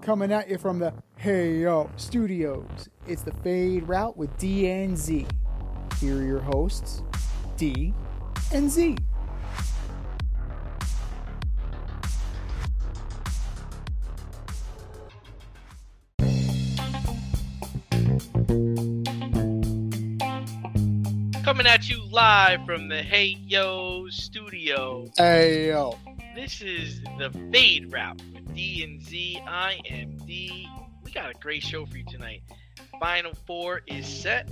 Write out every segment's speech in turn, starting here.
Coming at you from the Hey Yo Studios. It's the Fade Route with D and Z. Here are your hosts, D and Z. Coming at you live from the Hey Yo Studio. Hey Yo. This is the Fade Route with D and Z. I am D. We got a great show for you tonight. Final Four is set.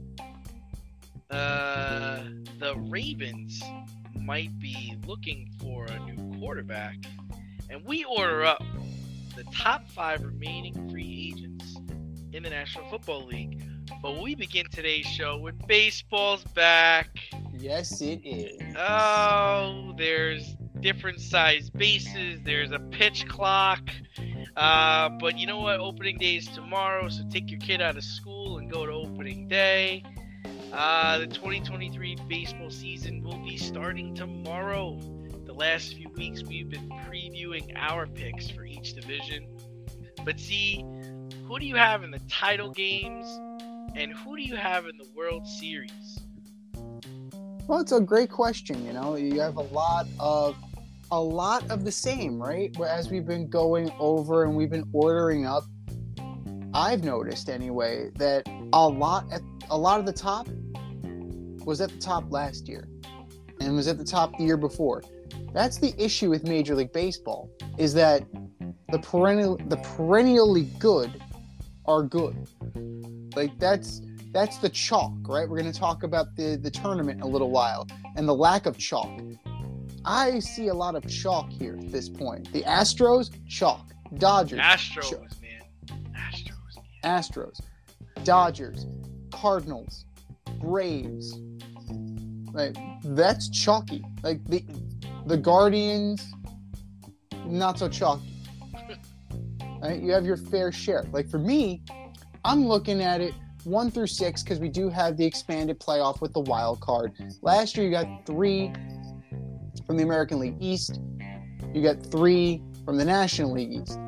The Ravens might be looking for a new quarterback. And we order up the top 5 remaining free agents in the National Football League. But we begin today's show with baseball's back. Yes, it is. Oh, there's different sized bases. There's a pitch clock. But you know what? Opening day is tomorrow, so take your kid out of school and go to opening day. The 2023 baseball season will be starting tomorrow. The last few weeks, we've been previewing our picks for each division. But see, who do you have in the title games? And who do you have in the World Series? Well, it's a great question. You know, you have a lot of the same, right? As we've been going over and we've been ordering up, I've noticed anyway that a lot of the top was at the top last year and was at the top the year before. That's the issue with Major League Baseball, is that the perennially good are good. Like that's the chalk, right? We're going to talk about the tournament in a little while and the lack of chalk. I see a lot of chalk here at this point. The Astros, chalk. Dodgers, Astros, chalk. man. Astros, Dodgers, Cardinals, Braves. Like that's chalky. Like the Guardians, not so chalky. Right? You have your fair share. Like for me, I'm looking at it 1 through 6 because we do have the expanded playoff with the wild card. Last year you got 3 from the American League East. You got 3 from the National League East.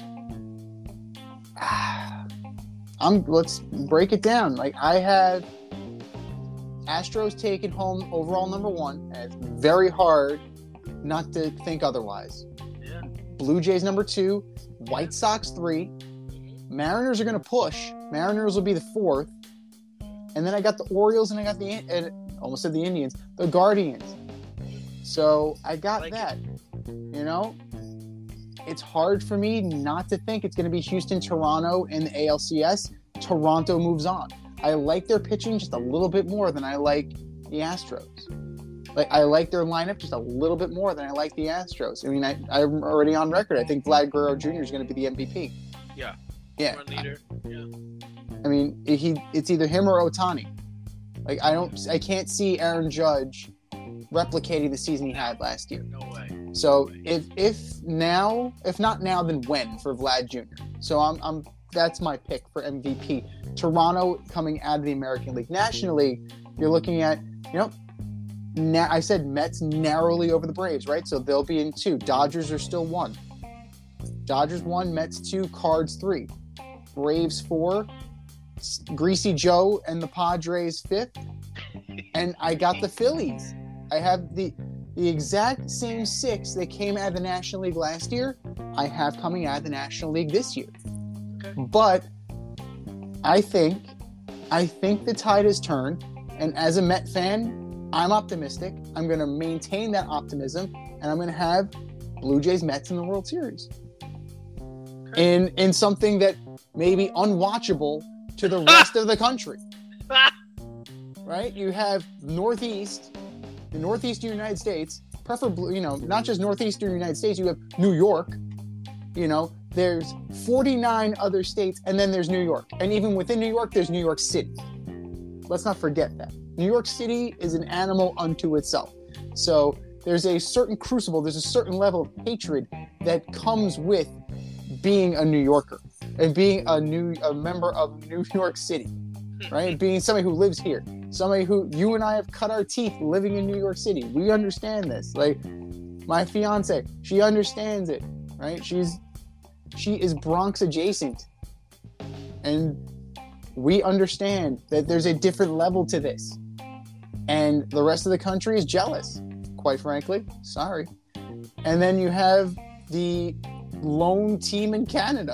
Let's break it down. Like I have Astros taking home overall number 1, and it's very hard not to think otherwise. Yeah. Blue Jays number 2, White Sox 3. Mariners are going to push. Mariners will be the 4th. And then I got the Orioles and I got almost said the Indians, the Guardians. So I got that. You know, it's hard for me not to think it's going to be Houston, Toronto in the ALCS. Toronto moves on. I like their pitching just a little bit more than I like the Astros. Like I like their lineup just a little bit more than I like the Astros. I mean, I'm already on record. I think Vlad Guerrero Jr. is going to be the MVP. Yeah. Yeah. Run leader. Yeah. I mean, it's either him or Ohtani. Like I can't see Aaron Judge replicating the season he had last year. No way. So if not now, then when for Vlad Jr. So that's my pick for MVP. Toronto coming out of the American League. National League, you're looking at, I said Mets narrowly over the Braves, right? So they'll be in 2. Dodgers are still 1. Dodgers 1, Mets 2, Cards 3. Braves 4, Greasy Joe and the Padres 5th. And I got the Phillies. I have the exact same 6 that came out of the National League last year. I have coming out of the National League this year. Okay. But I think the tide has turned. And as a Met fan, I'm optimistic. I'm going to maintain that optimism. And I'm going to have Blue Jays Mets in the World Series. Okay. In something that may be unwatchable to the rest of the country. Right? You have the Northeastern United States, preferably, not just Northeastern United States, you have New York, there's 49 other states, and then there's New York. And even within New York, there's New York City. Let's not forget that. New York City is an animal unto itself. So there's a certain crucible, there's a certain level of hatred that comes with being a New Yorker and being a member of New York City, right? Being somebody who lives here, somebody who you and I have cut our teeth living in New York City. We understand this. Like my fiance, she understands it, right? She is Bronx adjacent. And we understand that there's a different level to this. And the rest of the country is jealous, quite frankly. Sorry. And then you have the lone team in Canada.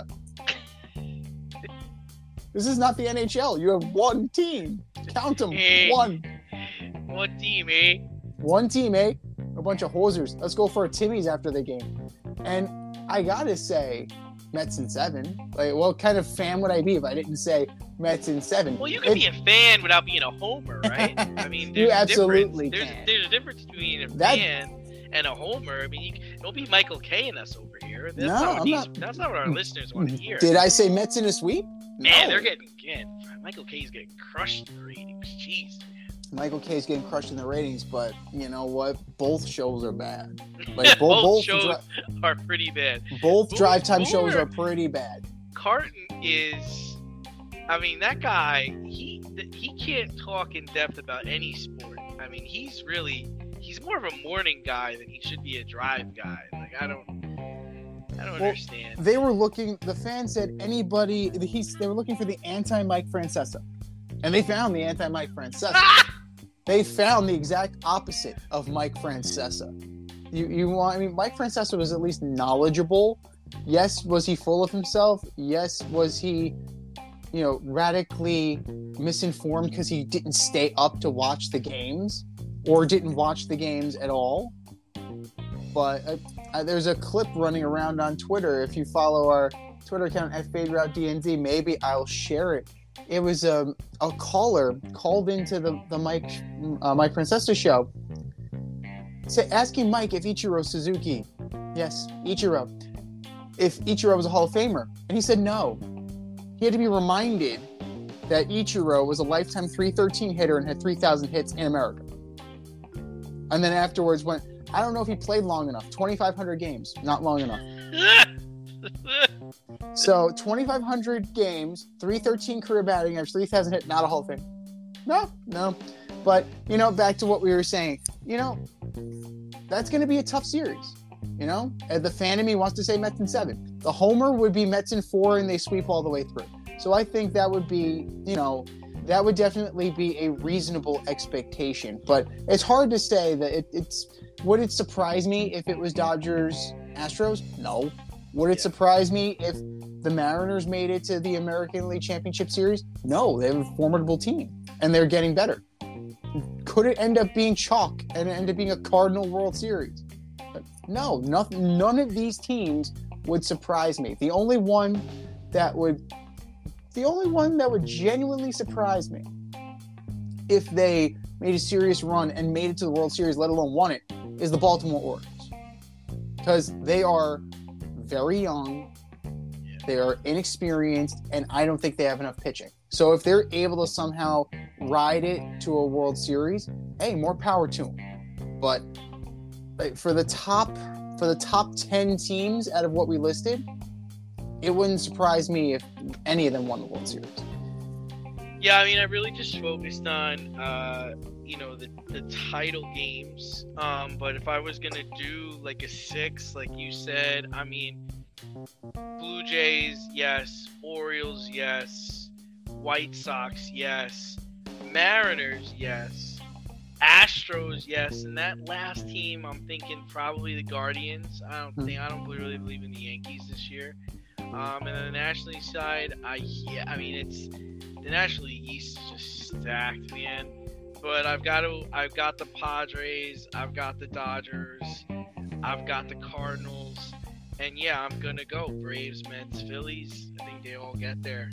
This is not the NHL. You have one team. Count them. Hey. One. One team, eh? One team, eh? A bunch of hosers. Let's go for a Timmy's after the game. And I gotta say, Mets in 7. Like, what kind of fan would I be if I didn't say Mets in 7? Well, you can be a fan without being a homer, right? I mean, there's You absolutely can. There's a difference between a That- fan and a homer. I mean, don't be Michael K in us over here. That's No, not what I'm not. That's not what our listeners want to hear. Did I say Mets in a sweep? Man, No. they're getting Michael K's getting crushed in the ratings. Jeez, man. Michael K's getting crushed in the ratings, but you know what? Both shows are bad. Like Both shows are pretty bad. both Boomer- drive time shows Boomer- are pretty bad. Carton is, I mean, that guy, he can't talk in depth about any sport. I mean, he's more of a morning guy than he should be a drive guy. Like, I don't understand. They were looking. The fans said anybody. They were looking for the anti-Mike Francesa, and they found the anti-Mike Francesa. They found the exact opposite of Mike Francesa. I mean, Mike Francesa was at least knowledgeable. Yes, was he full of himself? Yes, was he, radically misinformed because he didn't stay up to watch the games or didn't watch the games at all? But there's a clip running around on Twitter. If you follow our Twitter account at FadeRouteDNZ, maybe I'll share it. It was a caller called into the Mike Francesa show, asking Mike if Ichiro Suzuki, yes, Ichiro, if Ichiro was a Hall of Famer. And he said no. He had to be reminded that Ichiro was a lifetime .313 hitter and had 3,000 hits in America. And then afterwards went, I don't know if he played long enough. 2,500 games, not long enough. So 2,500 games, .313 career batting average, 3,000 hit, not a Hall of Fame. No. But, back to what we were saying, that's going to be a tough series. The fan in me wants to say Mets in 7. The homer would be Mets in 4 and they sweep all the way through. So I think that would be, that would definitely be a reasonable expectation. But it's hard to say that would it surprise me if it was Dodgers Astros? No. Would it surprise me if the Mariners made it to the American League Championship Series? No, they have a formidable team and they're getting better. Could it end up being chalk and end up being a Cardinal World Series? No, none of these teams would surprise me. The only one that would genuinely surprise me if they made a serious run and made it to the World Series, let alone won it, is the Baltimore Orioles. Because they are very young, they are inexperienced, and I don't think they have enough pitching. So if they're able to somehow ride it to a World Series, hey, more power to them. But for the top 10 teams out of what we listed, it wouldn't surprise me if any of them won the World Series. Yeah, I mean, I really just focused on, the title games. But if I was going to do like a 6, like you said, I mean, Blue Jays, yes. Orioles, yes. White Sox, yes. Mariners, yes. Astros, yes. And that last team, I'm thinking probably the Guardians. I don't really believe in the Yankees this year. And on the National League side, it's the National League East is just stacked, man. But I've got the Padres, I've got the Dodgers, I've got the Cardinals, and yeah, I'm gonna go Braves, Mets, Phillies. I think they all get there.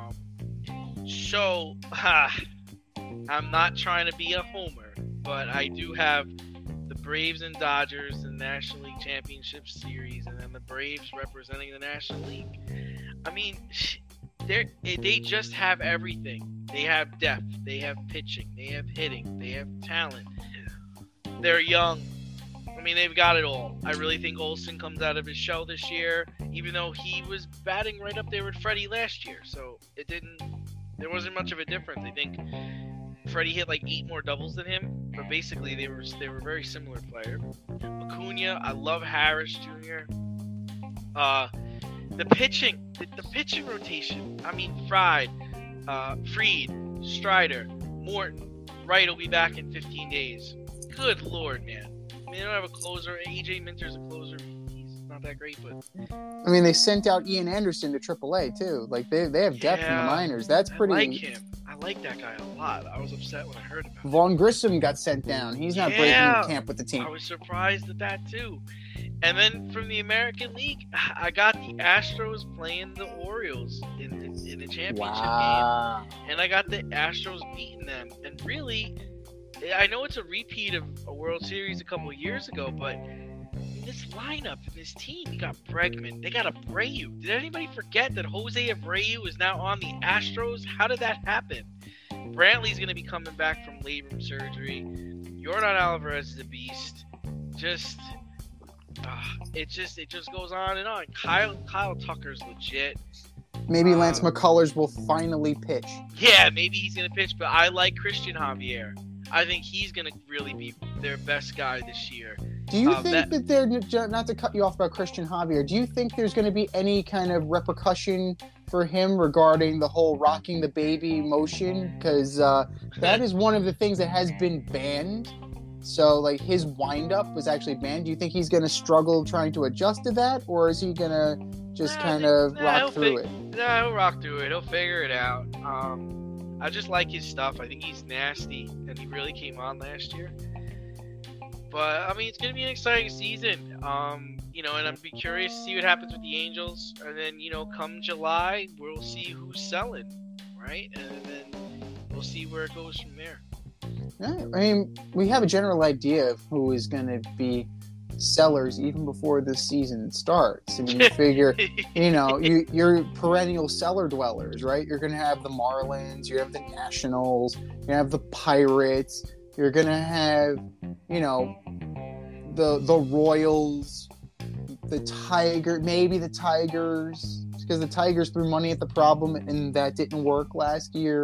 So I'm not trying to be a homer, but I do have the Braves and Dodgers in the National League Championship Series, and then the Braves representing the National League. I mean, they just have everything. They have depth, they have pitching, they have hitting, they have talent. They're young. I mean, they've got it all. I really think Olsen comes out of his shell this year, even though he was batting right up there with Freddie last year. So there wasn't much of a difference. I think Freddie hit like 8 more doubles than him, but basically they were very similar player. Acuna, I love Harris Jr. The pitching rotation. I mean, Fried, Fried, Strider, Morton, Wright will be back in 15 days. Good Lord, man. I mean, they don't have a closer. AJ Minter's a closer. He's not that great, but I mean, they sent out Ian Anderson to AAA too. Like they have depth in the minors. That's pretty. I like him. I like that guy a lot. I was upset when I heard about him. Vaughn Grissom got sent down. He's not breaking camp with the team. I was surprised at that too. And then from the American League, I got the Astros playing the Orioles in the championship game, and I got the Astros beating them. And really, I know it's a repeat of a World Series a couple of years ago, but this lineup and this team, you got Bregman, they got Abreu. Did anybody forget that Jose Abreu is now on the Astros? How did that happen? Brantley's going to be coming back from labrum surgery. Yordan Alvarez is a beast. It just goes on and on. Kyle Tucker's legit. Maybe Lance McCullers will finally pitch. Yeah, maybe he's going to pitch, but I like Christian Javier. I think he's going to really be their best guy this year. Do you think that they're, not to cut you off about Christian Javier, do you think there's going to be any kind of repercussion for him regarding the whole rocking the baby motion? Because that is one of the things that has been banned. So, like, his wind-up was actually banned. Do you think he's going to struggle trying to adjust to that? Or is he going to just rock through it? No, he'll rock through it. He'll figure it out. I just like his stuff. I think he's nasty, and he really came on last year. But, I mean, it's going to be an exciting season. And I'd be curious to see what happens with the Angels. And then, come July, we'll see who's selling, right? And then we'll see where it goes from there. Yeah, I mean, we have a general idea of who is going to be sellers even before the season starts. I mean, you figure, you're perennial cellar dwellers, right? You're going to have the Marlins, you have the Nationals, you have the Pirates, you're going to have, the Royals, the Tigers, because the Tigers threw money at the problem and that didn't work last year.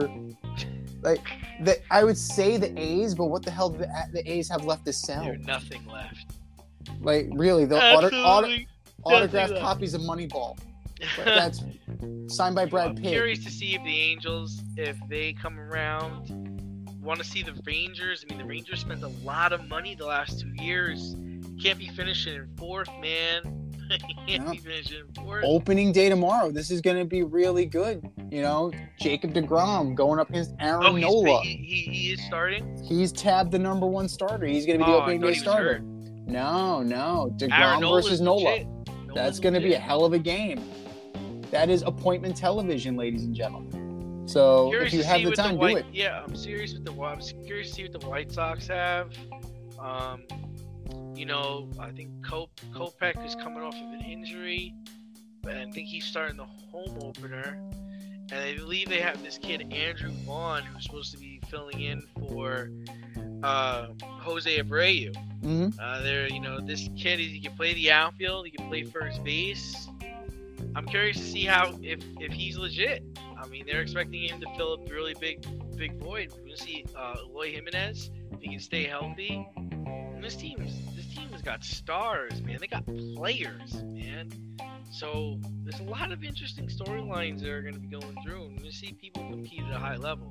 I would say the A's, but what the hell do the A's have left to sell? There's nothing left. Like, really, the autographed copies of Moneyball. That's signed by Brad Pitt. I'm curious to see if the Angels, if they come around, want to see the Rangers. I mean, the Rangers spent a lot of money the last 2 years. You can't be finishing in fourth, man. Opening day tomorrow. This is going to be really good. Jacob deGrom going up against Aaron Nola. He is starting? He's tabbed the number one starter. He's going to be the opening day starter. No. deGrom versus Nola. That's going to be a hell of a game. That is appointment television, ladies and gentlemen. So if you have the time, do it. Yeah, I'm curious to see what the White Sox have. I think Kopech is coming off of an injury, but I think he's starting the home opener. And I believe they have this kid, Andrew Vaughn, who's supposed to be filling in for Jose Abreu. Mm-hmm. This kid, he can play the outfield, he can play first base. I'm curious to see if he's legit. I mean, they're expecting him to fill up a really big void. We're going to see Eloy Jimenez, if he can stay healthy. And this team has got stars, man. They got players, man. So there's a lot of interesting storylines that are going to be going through, and we're going to see people compete at a high level.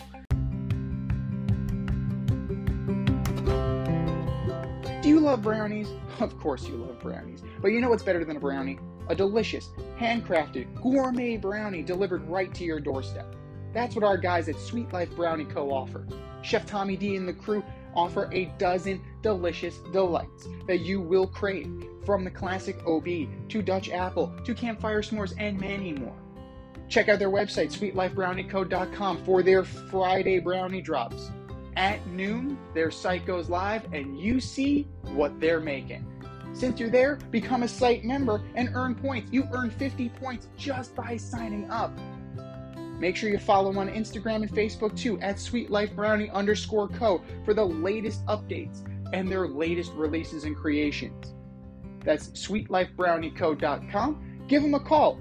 Do you love brownies? Of course you love brownies. But you know what's better than a brownie? A delicious, handcrafted, gourmet brownie delivered right to your doorstep. That's what our guys at Sweet Life Brownie Co. offer. Chef Tommy D and the crew offer a dozen delicious delights that you will crave, from the classic OB to Dutch apple to campfire s'mores and many more. Check out their website, sweetlifebrownieco.com, for their Friday brownie drops. At noon, their site goes live and you see what they're making. Since you're there, become a site member and earn points. You earn 50 points just by signing up. Make sure you follow on Instagram and Facebook too, at sweetlifebrownie_co, for the latest updates and their latest releases and creations. That's sweetlifebrownieco.com. Give them a call,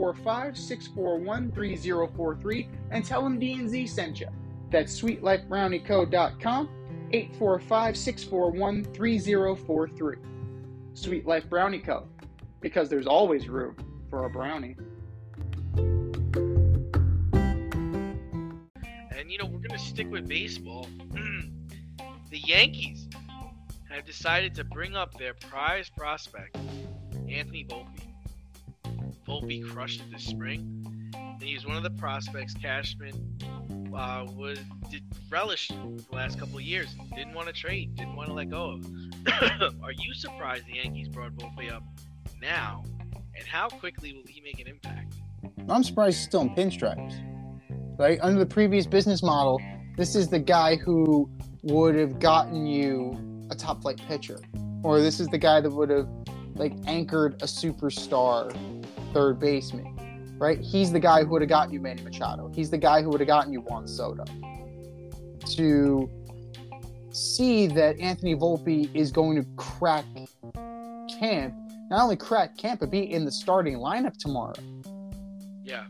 845-641-3043, and tell them D&Z sent you. That's sweetlifebrownieco.com, 845-641-3043. Sweet Life Brownie Co., because there's always room for a brownie. And, we're going to stick with baseball. The Yankees have decided to bring up their prize prospect, Anthony Volpe. Volpe crushed it this spring, and he's one of the prospects Cashman relished the last couple of years. Didn't want to trade, didn't want to let go of. Are you surprised the Yankees brought Volpe up now, and how quickly will he make an impact? I'm surprised he's still in pinstripes. Right? Under the previous business model, this is the guy who would have gotten you a top flight pitcher, or this is the guy that would have anchored a superstar third baseman, right? He's the guy who would have gotten you Manny Machado. He's the guy who would have gotten you Juan Soto. To see that Anthony Volpe is going to crack camp, not only crack camp, but be in the starting lineup tomorrow. Yeah.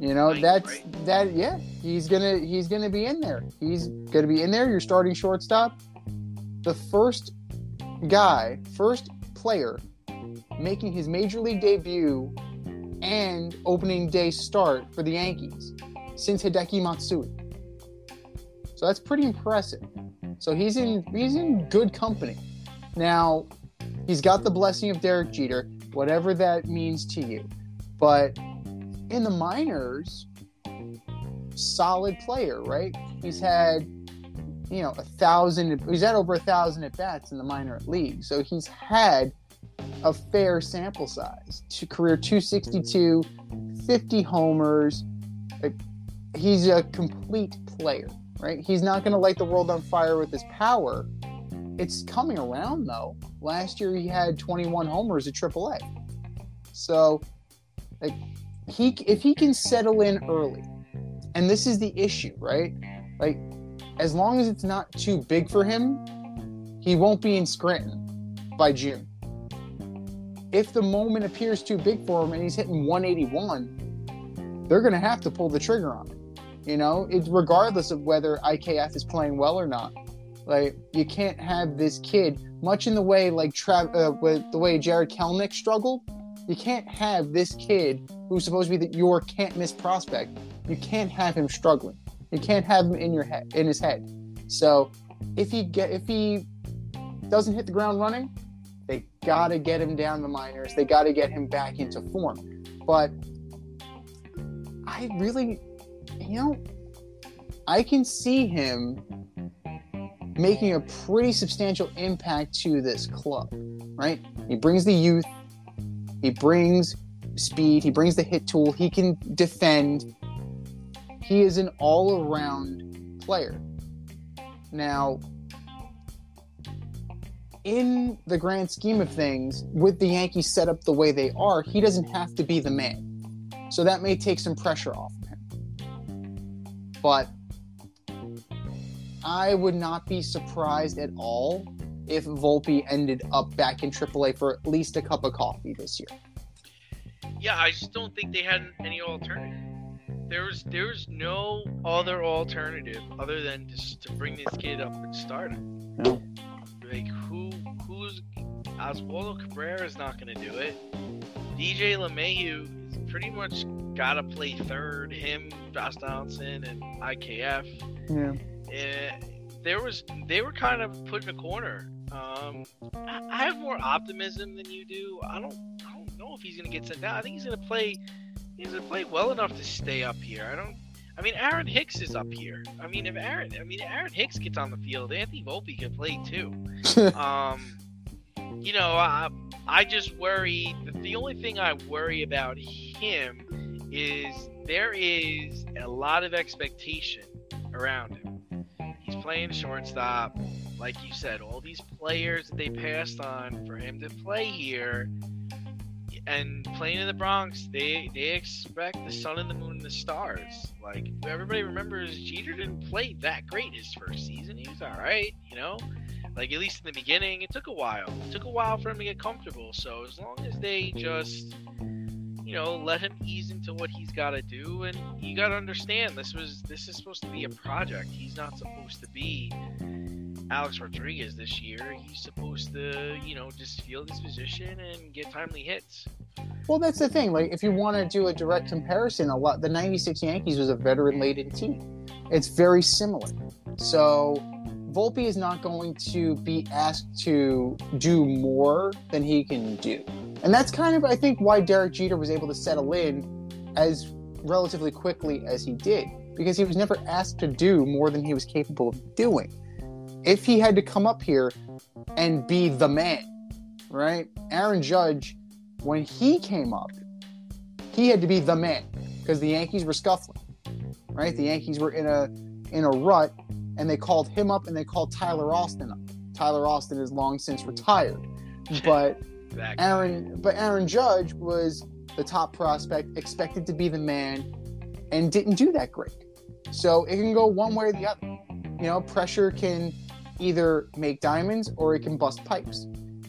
He's gonna be in there. He's gonna be in there. Your starting shortstop, the first player making his major league debut and opening day start for the Yankees since Hideki Matsui. So that's pretty impressive. So he's in good company. Now, he's got the blessing of Derek Jeter, whatever that means to you. But in the minors, solid player, right? He's had, 1,000. He's had over 1,000 at bats in the minor league, so he's had a fair sample size. Career 262, 50 homers. He's a complete player, right? He's not going to light the world on fire with his power. It's coming around though. Last year he had 21 homers at AAA. So, if he can settle in early, and this is the issue, right? As long as it's not too big for him, he won't be in Scranton by June. If the moment appears too big for him and he's hitting 181, they're going to have to pull the trigger on it. It's regardless of whether IKF is playing well or not. You can't have this kid, much in the way with the way Jared Kelenic struggled. You can't have this kid who's supposed to be your can't miss prospect. You can't have him struggling. You can't have him in his head. So if he doesn't hit the ground running, they gotta get him down the minors. They gotta get him back into form. But I really, I can see him making a pretty substantial impact to this club, right? He brings the youth. He brings speed. He brings the hit tool. He can defend. He is an all-around player. Now, in the grand scheme of things, with the Yankees set up the way they are, he doesn't have to be the man. So that may take some pressure off of him. But I would not be surprised at all if Volpe ended up back in AAA for at least a cup of coffee this year. Yeah, I just don't think they had any alternative. There's no other alternative other than just to bring this kid up and start him. No. Who's Oswaldo Cabrera is not going to do it. DJ LeMahieu is pretty much got to play third. Him, Josh Donaldson, and IKF. Yeah. They were kind of put in a corner. I have more optimism than you do. I don't know if he's going to get sent down. I think he's going to play. He's going to play well enough to stay up here. Aaron Hicks is up here. If Aaron Hicks gets on the field, Anthony Volpe can play too. I just worry. The only thing I worry about him is there is a lot of expectation around him. He's playing shortstop. Like you said, all these players that they passed on for him to play here and playing in the Bronx, they expect the sun and the moon and the stars. Like, everybody remembers Jeter didn't play that great his first season. He was all right, at least in the beginning. It took a while. It took a while for him to get comfortable. So as long as they just, let him ease into what he's got to do, and you got to understand this is supposed to be a project. He's not supposed to be Alex Rodriguez this year. He's supposed to, just field his position and get timely hits. Well, that's the thing. Like, if you want to do a direct comparison, the '96 Yankees was a veteran-laden team. It's very similar. So, Volpe is not going to be asked to do more than he can do, and that's kind of, I think, why Derek Jeter was able to settle in as relatively quickly as he did, because he was never asked to do more than he was capable of doing. If he had to come up here and be the man, right? Aaron Judge, when he came up, he had to be the man because the Yankees were scuffling, right? The Yankees were in a rut, and they called him up and they called Tyler Austin up. Tyler Austin is long since retired, but Aaron Judge was the top prospect, expected to be the man, and didn't do that great. So it can go one way or the other. You know, pressure can either make diamonds or it can bust pipes.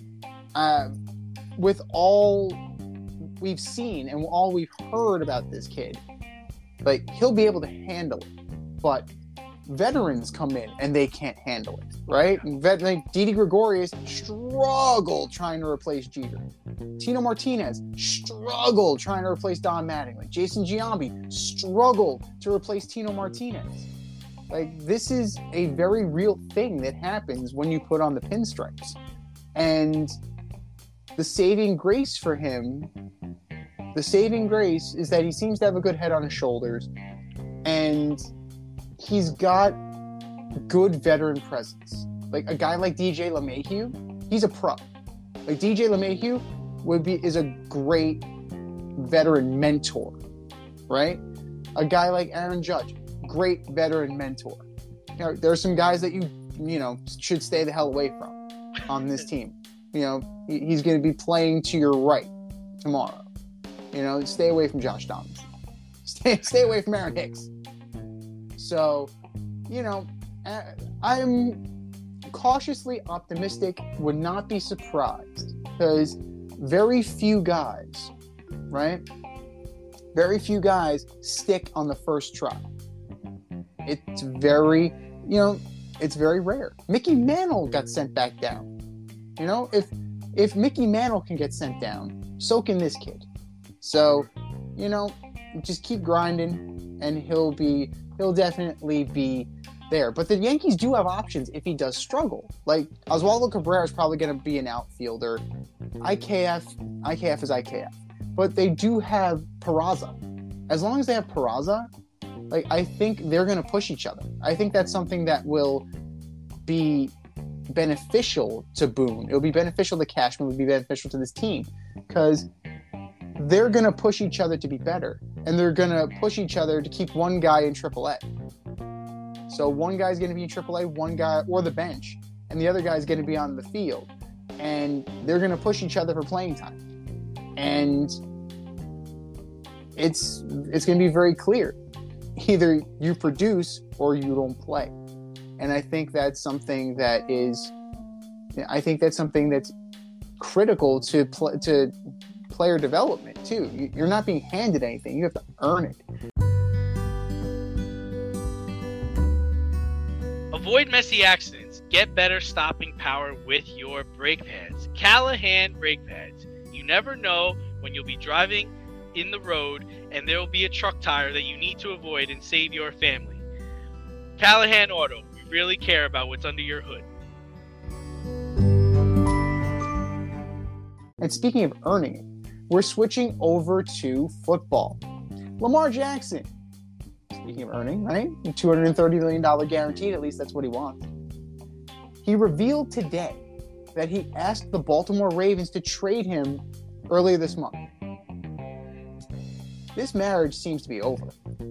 With all we've seen and all we've heard about this kid, like, he'll be able to handle it. But veterans come in and they can't handle it, right? Like Didi Gregorius struggled trying to replace Jeter. Tino Martinez struggled trying to replace Don Mattingly. Jason Giambi struggled to replace Tino Martinez. Like, this is a very real thing that happens when you put on the pinstripes. And the saving grace for him, is that he seems to have a good head on his shoulders, and he's got good veteran presence. Like, a guy like DJ LeMahieu, he's a pro. Like, DJ LeMahieu is a great veteran mentor, right? A guy like Aaron Judge, great veteran mentor. You know, there are some guys that you should stay the hell away from on this team. You know, he's going to be playing to your right tomorrow. You know, stay away from Josh Donaldson. Stay away from Aaron Hicks. So, you know, I'm cautiously optimistic. Would not be surprised, because very few guys, right? Very few guys stick on the first try. It's very rare. Mickey Mantle got sent back down. You know, if Mickey Mantle can get sent down, so can this kid. So, you know, just keep grinding, and he'll definitely be there. But the Yankees do have options if he does struggle. Like, Oswaldo Cabrera is probably going to be an outfielder. IKF is IKF. But they do have Peraza. As long as they have Peraza, like, I think they're going to push each other. I think that's something that will be beneficial to Boone. It'll be beneficial to Cashman. It'll be beneficial to this team, because they're going to push each other to be better, and they're going to push each other to keep one guy in AAA. So one guy's going to be in AAA, one guy, or the bench, and the other guy's going to be on the field, and they're going to push each other for playing time. And it's going to be very clear. Either you produce or you don't play. And I think that's something that's critical to player development too. You're not being handed anything. You have to earn it. Avoid messy accidents. Get better stopping power with your brake pads. Callahan brake pads. You never know when you'll be driving in the road and there will be a truck tire that you need to avoid and save your family. Callahan Auto. We really care about what's under your hood. And speaking of earning it, we're switching over to football. Lamar Jackson. Speaking of earning, right? $230 million guaranteed. At least that's what he wants. He revealed today that he asked the Baltimore Ravens to trade him earlier this month. This marriage seems to be over.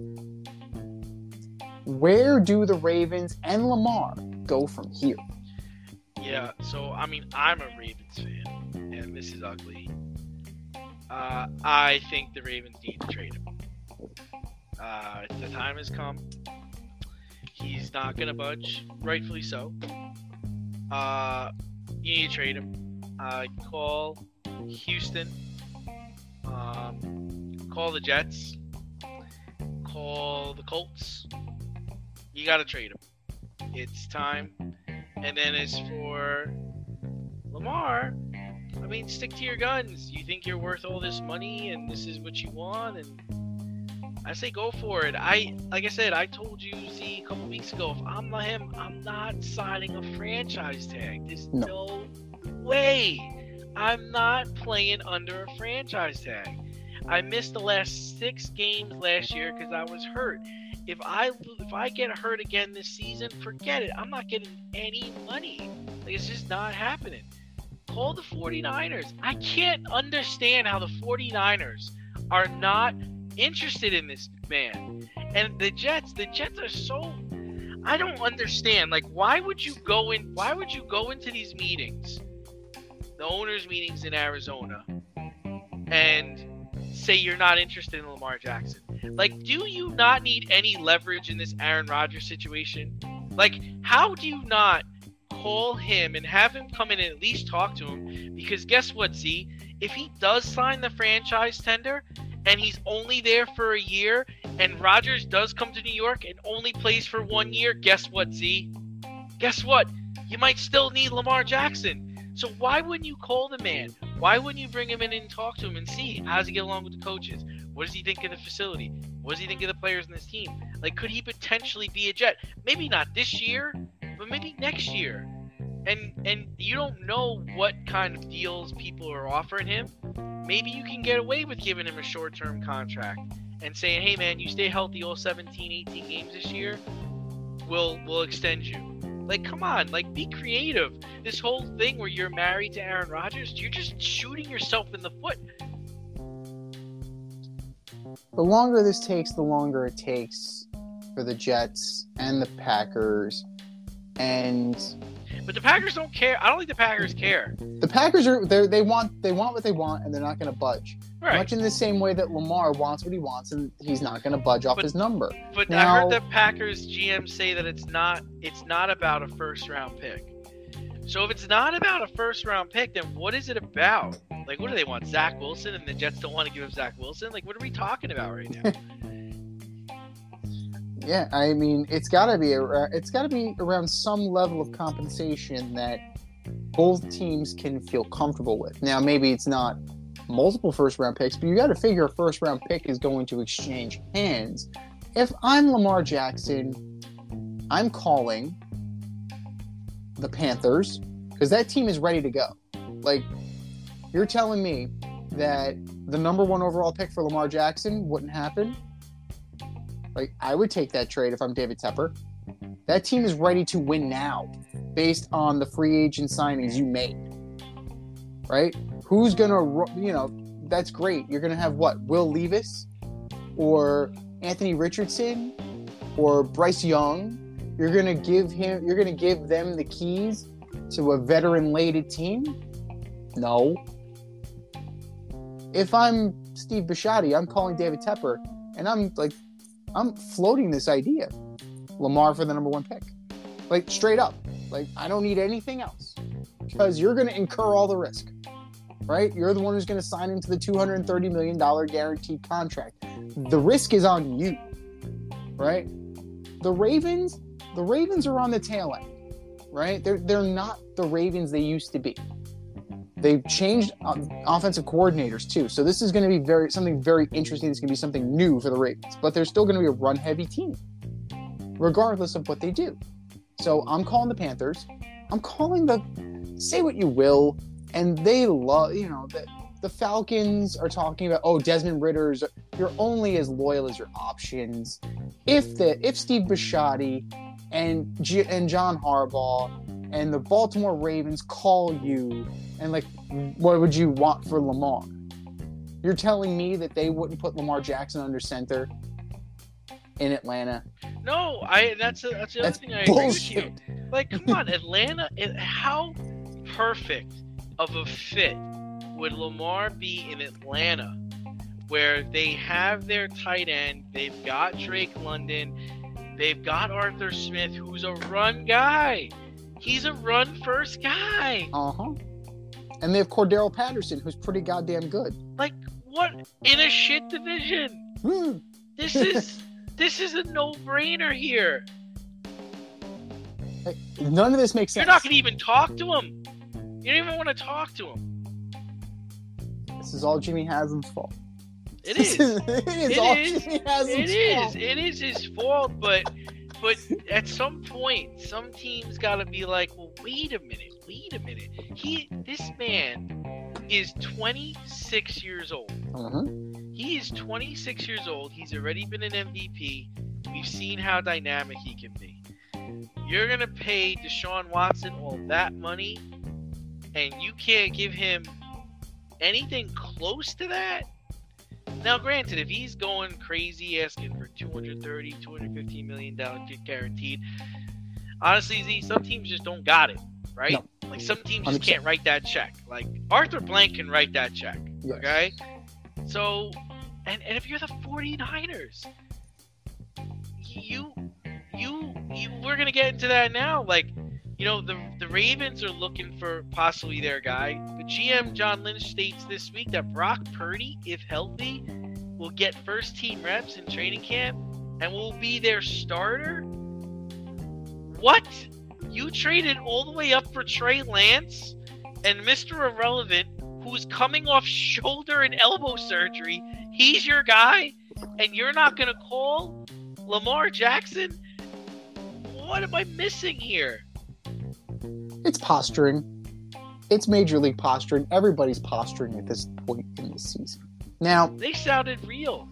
Where do the Ravens and Lamar go from here? Yeah, so, I mean, I'm a Ravens fan, and this is ugly. I think the Ravens need to trade him. The time has come. He's not going to budge, rightfully so. You need to trade him. Call Houston. Call the Jets. Call the Colts. You got to trade him. It's time. And then as for Lamar, I mean, stick to your guns. You think you're worth all this money and this is what you want, and I say go for it. Like I said, I told you, Z, a couple weeks ago, if I'm not him, I'm not signing a franchise tag. There's no way. I'm not playing under a franchise tag. I missed the last 6 games last year because I was hurt. If I get hurt again this season, forget it. I'm not getting any money. Like, it's just not happening. Call the 49ers. I can't understand how the 49ers are not interested in this man. And the Jets are so, I don't understand. Like, why would you go into these meetings, the owners' meetings in Arizona, and say you're not interested in Lamar Jackson? Like, do you not need any leverage in this Aaron Rodgers situation? Like, how do you not call him and have him come in and at least talk to him? Because guess what, Z? If he does sign the franchise tender and he's only there for a year and Rodgers does come to New York and only plays for 1 year, guess what, Z? Guess what? You might still need Lamar Jackson. So why wouldn't you call the man? Why wouldn't you bring him in and talk to him and see how does he get along with the coaches? What does he think of the facility? What does he think of the players in this team? Like, could he potentially be a Jet? Maybe not this year, but maybe next year. And you don't know what kind of deals people are offering him. Maybe you can get away with giving him a short-term contract and saying, hey man, you stay healthy all 17, 18 games this year, we'll extend you. Like, come on, like, be creative. This whole thing where you're married to Aaron Rodgers, you're just shooting yourself in the foot. The longer this takes, the longer it takes for the Jets and the Packers. But the Packers don't care. I don't think the Packers care. The Packers they want what they want, and they're not going to budge. Right. Much in the same way that Lamar wants what he wants, and he's not going to budge off his number. But now, I heard the Packers GM say that it's not about a first round pick. So if it's not about a first round pick, then what is it about? Like, what do they want? Zach Wilson, and the Jets don't want to give him Zach Wilson? Like, what are we talking about right now? Yeah, I mean, it's got to be around some level of compensation that both teams can feel comfortable with. Now, maybe it's not multiple first-round picks, but you got to figure a first-round pick is going to exchange hands. If I'm Lamar Jackson, I'm calling the Panthers because that team is ready to go. Like, you're telling me that the number 1 overall pick for Lamar Jackson wouldn't happen? Like, I would take that trade if I'm David Tepper. That team is ready to win now based on the free agent signings you made. Right? Who's going to, that's great. You're going to have what? Will Levis or Anthony Richardson or Bryce Young. You're going to give them the keys to a veteran-laden team? No. If I'm Steve Bisciotti, I'm calling David Tepper, and I'm floating this idea. Lamar for the number 1 pick. Like, straight up. Like, I don't need anything else. Because you're going to incur all the risk. Right? You're the one who's going to sign into the $230 million guaranteed contract. The risk is on you. Right? The Ravens are on the tail end. Right? They're not the Ravens they used to be. They've changed offensive coordinators too. So this is going to be something very interesting. It's going to be something new for the Ravens. But they're still going to be a run-heavy team, regardless of what they do. So I'm calling the Panthers. I'm calling say what you will, and they love, the Falcons are talking about, Desmond Ritter's, you're only as loyal as your options. If Steve Bisciotti and John Harbaugh and the Baltimore Ravens call you and, like, what would you want for Lamar? You're telling me that they wouldn't put Lamar Jackson under center in Atlanta? No, that's the other thing I bullshit. agree with you. Like, come on, Atlanta, how perfect of a fit would Lamar be in Atlanta, where they have their tight end, they've got Drake London, they've got Arthur Smith, who's a run guy. He's a run-first guy. Uh-huh. And they have Cordero Patterson, who's pretty goddamn good. Like, what? In a shit division. This is a no-brainer here. Like, none of this makes sense. You're not going to even talk to him. You don't even want to talk to him. this is all Jimmy Haslam's fault. It is. Jimmy Haslam's fault. It is his fault, but at some point, some teams got to be like, well, wait a minute. This man is 26 years old. He is 26 years old. He's already been an MVP. We've seen how dynamic he can be. You're going to pay Deshaun Watson all that money, and you can't give him anything close to that? Now, granted, if he's going crazy asking for $230, $215 million guaranteed, honestly, Z, some teams just don't got it, right? No. Like, some teams just can't write that check. Like, Arthur Blank can write that check, okay? So, and if you're the 49ers, we're going to get into that now. Like, you know, the Ravens are looking for possibly their guy. The GM, John Lynch, states this week that Brock Purdy, if healthy, will get first-team reps in training camp and will be their starter. What? You traded all the way up for Trey Lance and Mr. Irrelevant, who's coming off shoulder and elbow surgery. He's your guy, and you're not going to call Lamar Jackson? What am I missing here? It's posturing. It's Major League posturing. Everybody's posturing at this point in the season. Now, they sounded real.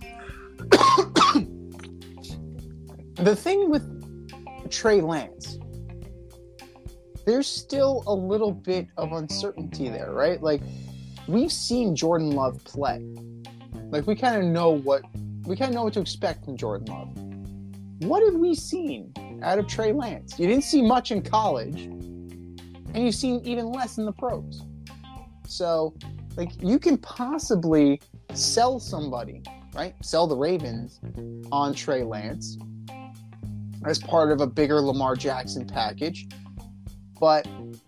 The thing with Trey Lance, there's still a little bit of uncertainty there, right? Like, we've seen Jordan Love play. Like, we kind of know what to expect from Jordan Love. What have we seen out of Trey Lance? You didn't see much in college, and you've seen even less in the pros. So, like, you can possibly sell somebody, right? Sell the Ravens on Trey Lance as part of a bigger Lamar Jackson package. But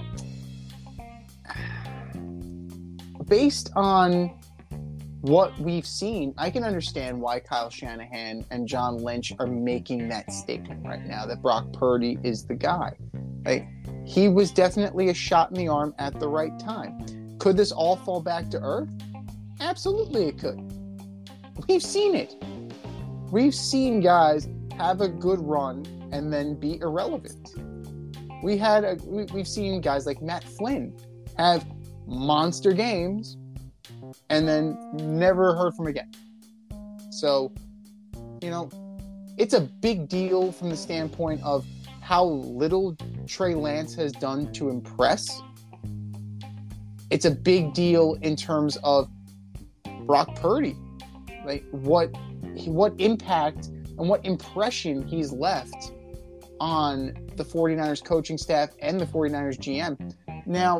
based on what we've seen, I can understand why Kyle Shanahan and John Lynch are making that statement right now, that Brock Purdy is the guy. Right? He was definitely a shot in the arm at the right time. Could this all fall back to earth? Absolutely it could. We've seen it. We've seen guys have a good run and then be irrelevant. We've seen guys like Matt Flynn have monster games and then never heard from again. So, you know, it's a big deal from the standpoint of how little Trey Lance has done to impress. It's a big deal in terms of Brock Purdy, like what impact and what impression he's left on the 49ers coaching staff and the 49ers GM. Now,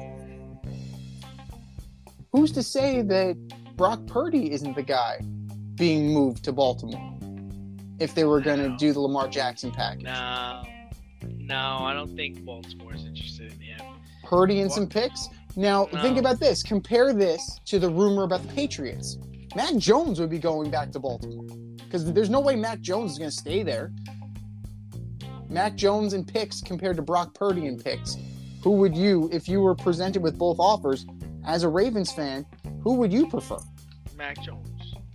who's to say that Brock Purdy isn't the guy being moved to Baltimore if they were going to do the Lamar Jackson package? No, I don't think Baltimore's interested in him. Purdy and some picks? Now, think about this. Compare this to the rumor about the Patriots. Mac Jones would be going back to Baltimore because there's no way Mac Jones is going to stay there. Mac Jones and picks compared to Brock Purdy and picks. Who would you, if you were presented with both offers, as a Ravens fan, who would you prefer? Mac Jones.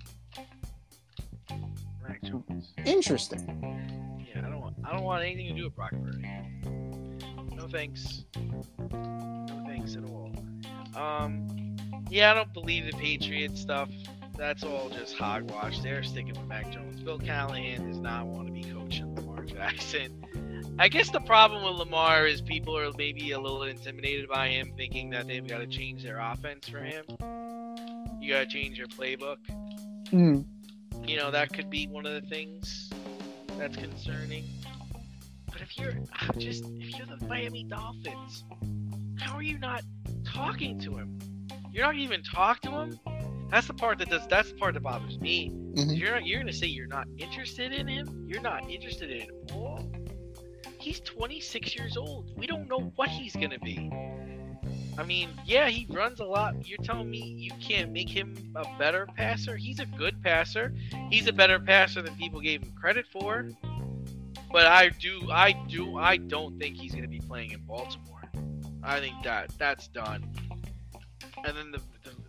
Interesting. Yeah, I don't want anything to do with Brock Purdy. No thanks. No thanks at all. Yeah, I don't believe the Patriots stuff. That's all just hogwash. They're sticking with Mac Jones. Bill Callahan does not want to be coaching Lamar Jackson. I guess the problem with Lamar is people are maybe a little intimidated by him, thinking that they've got to change their offense for him. You got to change your playbook. Mm. You know, that could be one of the things that's concerning. But if you're the Miami Dolphins, how are you not talking to him? You're not even talking to him? That's the part that bothers me. Mm-hmm. You're gonna say you're not interested in him? You're not interested in him at all? He's 26 years old. We don't know what he's gonna be. I mean, yeah, he runs a lot. You're telling me you can't make him a better passer? He's a good passer. He's a better passer than people gave him credit for. But I don't think he's gonna be playing in Baltimore. I think that's done. And then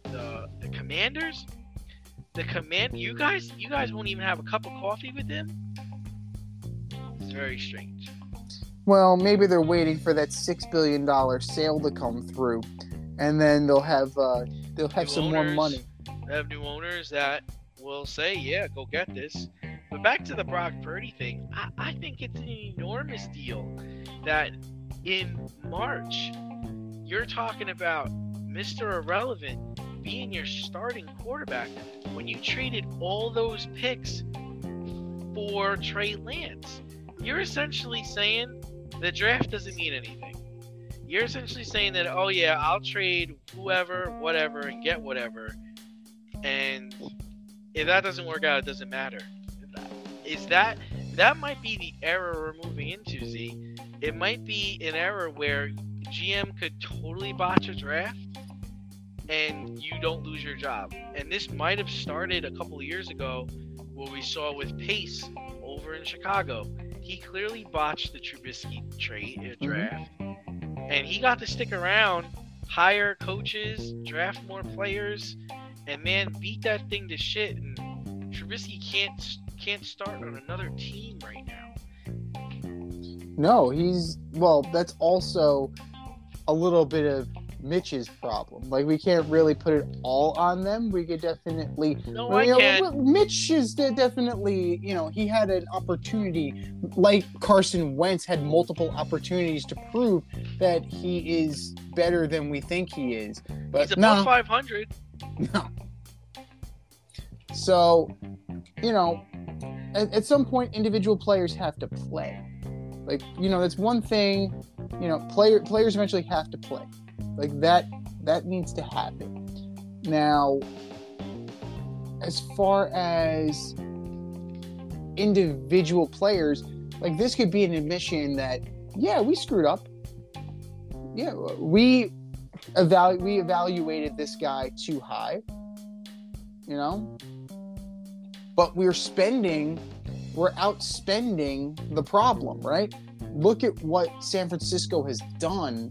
the Commanders. You guys won't even have a cup of coffee with him. It's very strange. Well, maybe they're waiting for that $6 billion sale to come through, and then they'll have some more money. They have new owners that will say, "Yeah, go get this." But back to the Brock Purdy thing, I think it's an enormous deal that in March you're talking about Mr. Irrelevant being your starting quarterback when you traded all those picks for Trey Lance. You're essentially saying the draft doesn't mean anything. You're essentially saying that, oh yeah, I'll trade whoever, whatever, and get whatever. And if that doesn't work out, it doesn't matter. That might be the era we're moving into, Z. It might be an era where GM could totally botch a draft and you don't lose your job. And this might have started a couple of years ago where we saw with Pace over in Chicago. He clearly botched the Trubisky draft. And he got to stick around, hire coaches, draft more players, and man, beat that thing to shit. And Trubisky can't start on another team right now. No, that's also a little bit of Mitch's problem. Like, we can't really put it all on them. We could definitely... Mitch is definitely, he had an opportunity, like Carson Wentz had multiple opportunities to prove that he is better than we think he is. But he's above 500. No. So, at some point, individual players have to play. Like, that's one thing, players eventually have to play. Like, that needs to happen. Now, as far as individual players, like, this could be an admission that, yeah, we screwed up. Yeah, we evaluated this guy too high, but we're outspending the problem, right? Look at what San Francisco has done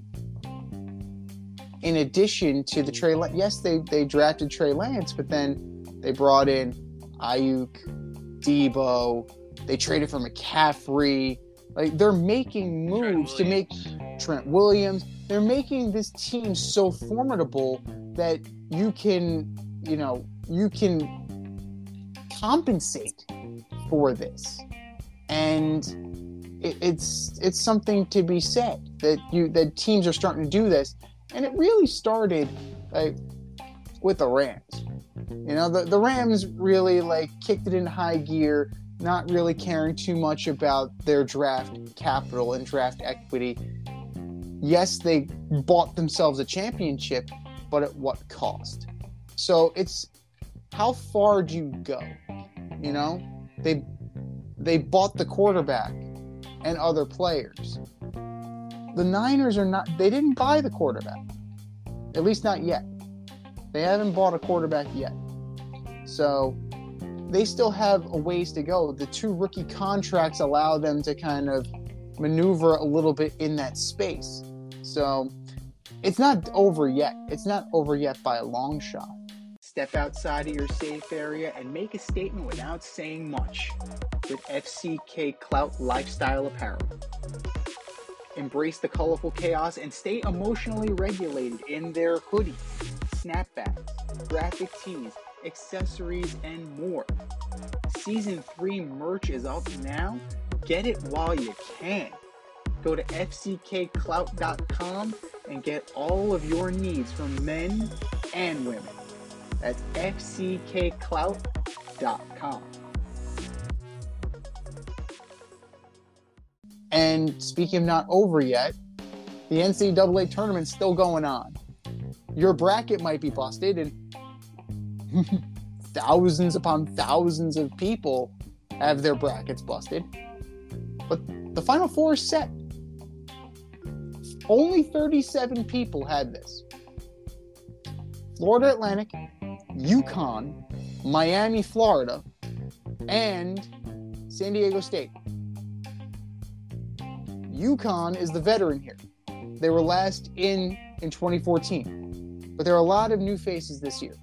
in addition to the Trey Lance. Yes, they drafted Trey Lance, but then they brought in Ayuk, Debo. They traded for McCaffrey. Like, they're making moves to make Trent Williams. They're making this team so formidable that you can compensate for this. And it's something to be said that teams are starting to do this. And it really started with the Rams. The Rams really kicked it in high gear, not really caring too much about their draft capital and draft equity. Yes, they bought themselves a championship, but at what cost? So it's how far do you go? They bought the quarterback and other players. The Niners they didn't buy the quarterback. At least not yet. They haven't bought a quarterback yet. So they still have a ways to go. The 2 rookie contracts allow them to kind of maneuver a little bit in that space. So it's not over yet. It's not over yet by a long shot. Step outside of your safe area and make a statement without saying much with FCK Clout Lifestyle Apparel. Embrace the colorful chaos and stay emotionally regulated in their hoodies, snapbacks, graphic tees, accessories, and more. Season 3 merch is up now. Get it while you can. Go to fckclout.com and get all of your needs from men and women. That's fckclout.com. And speaking of not over yet, the NCAA tournament's still going on. Your bracket might be busted, and thousands upon thousands of people have their brackets busted. But the Final Four is set. Only 37 people had this. Florida Atlantic, UConn, Miami, Florida, and San Diego State. UConn is the veteran here. They were last in 2014. but there are a lot of new faces this year.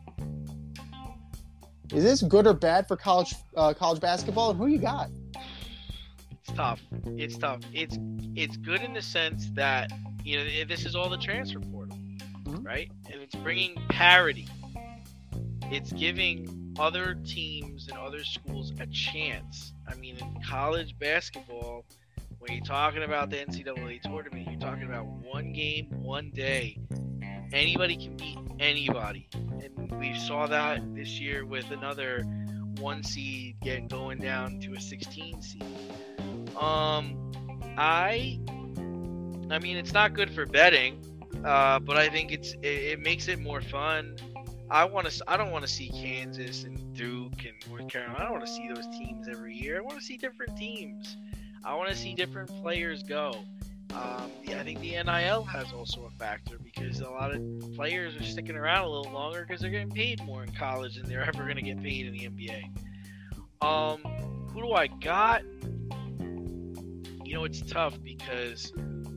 Is this good or bad for college basketball? And who you got? It's tough. It's tough. It's good in the sense that, you know, this is all the transfer portal, right? And it's bringing parity. It's giving other teams and other schools a chance. I mean, in college basketball, when you're talking about the NCAA tournament, you're talking about one game, one day. Anybody can beat anybody. And we saw that this year with another 1 seed going down to a 16 seed. I mean, it's not good for betting, but I think it makes it more fun. I don't want to see Kansas and Duke and North Carolina. I don't want to see those teams every year. I want to see different teams. I want to see different players go. I think the NIL has also a factor because a lot of players are sticking around a little longer because they're getting paid more in college than they're ever going to get paid in the NBA. Who do I got? You know, it's tough because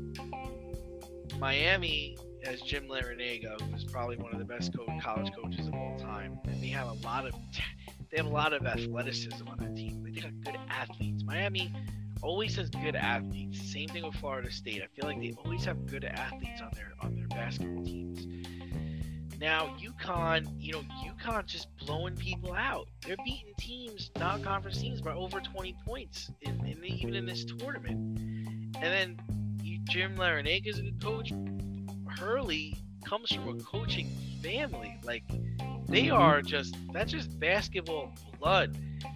Miami has Jim Larrañaga, who's probably one of the best college coaches of all time, and they have a lot of athleticism on that team. They got good athletes. Miami always has good athletes. Same thing with Florida State. I feel like they always have good athletes on their basketball teams. Now UConn just blowing people out. They're beating teams, non-conference teams, by over 20 points even in this tournament. And then Jim Larrañaga is a good coach. Hurley comes from a coaching family. Like, they are that's just basketball blood.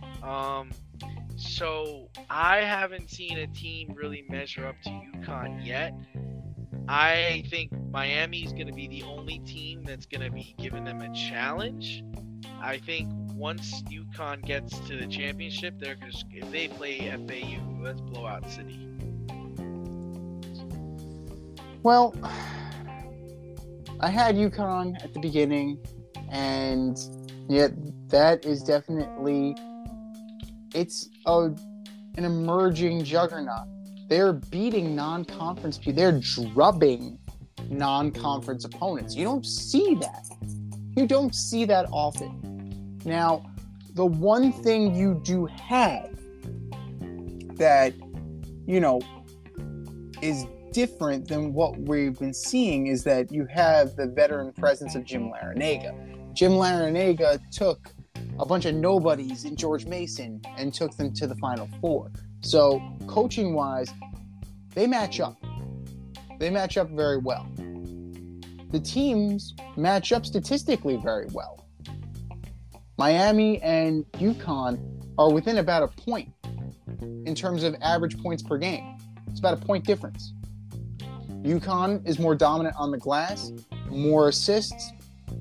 So I haven't seen a team really measure up to UConn yet. I think Miami is going to be the only team that's going to be giving them a challenge. I think once UConn gets to the championship, if they play FAU, that's blowout city. Well, I had UConn at the beginning, and yet that is definitely an emerging juggernaut. They're beating non-conference people. They're drubbing non-conference opponents. You don't see that. You don't see that often. Now, the one thing you do have that, is different than what we've been seeing is that you have the veteran presence of Jim Larrañaga. Jim Larrañaga took a bunch of nobodies in George Mason and took them to the Final Four. So, coaching-wise, they match up. They match up very well. The teams match up statistically very well. Miami and UConn are within about a point in terms of average points per game. It's about a point difference. UConn is more dominant on the glass, more assists,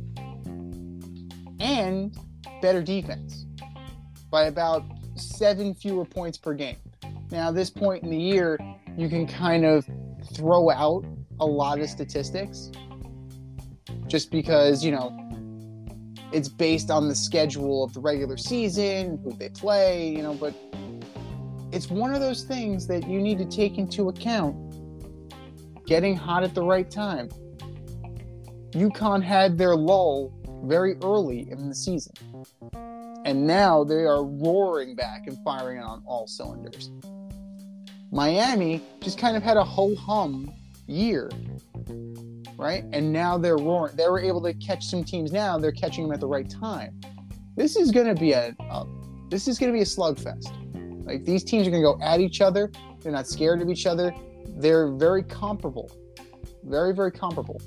and better defense by about 7 fewer points per game. Now, at this point in the year, you can kind of throw out a lot of statistics just because, it's based on the schedule of the regular season, who they play, but it's one of those things that you need to take into account. Getting hot at the right time. UConn had their lull very early in the season. And now they are roaring back and firing on all cylinders. Miami just kind of had a ho-hum year, right? And now they're roaring. They were able to catch some teams now. They're catching them at the right time. This is going to be a slugfest. Like, these teams are going to go at each other. They're not scared of each other. They're very comparable. Very, very comparable.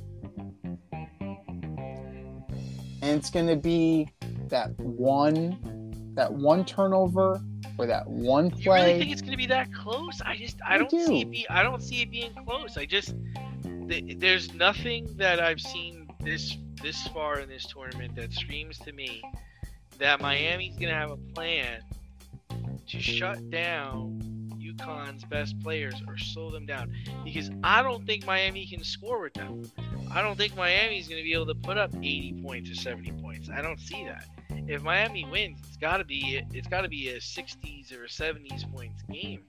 And it's going to be that one turnover or that one play. You really think it's going to be that close? I don't see it being close. There's nothing that I've seen this far in this tournament that screams to me that Miami's going to have a plan to shut down UConn's best players or slow them down, because I don't think Miami can score with them. I don't think Miami's going to be able to put up 80 points or 70 points. I don't see that. If Miami wins, it's got to be a 60s or 70s points game.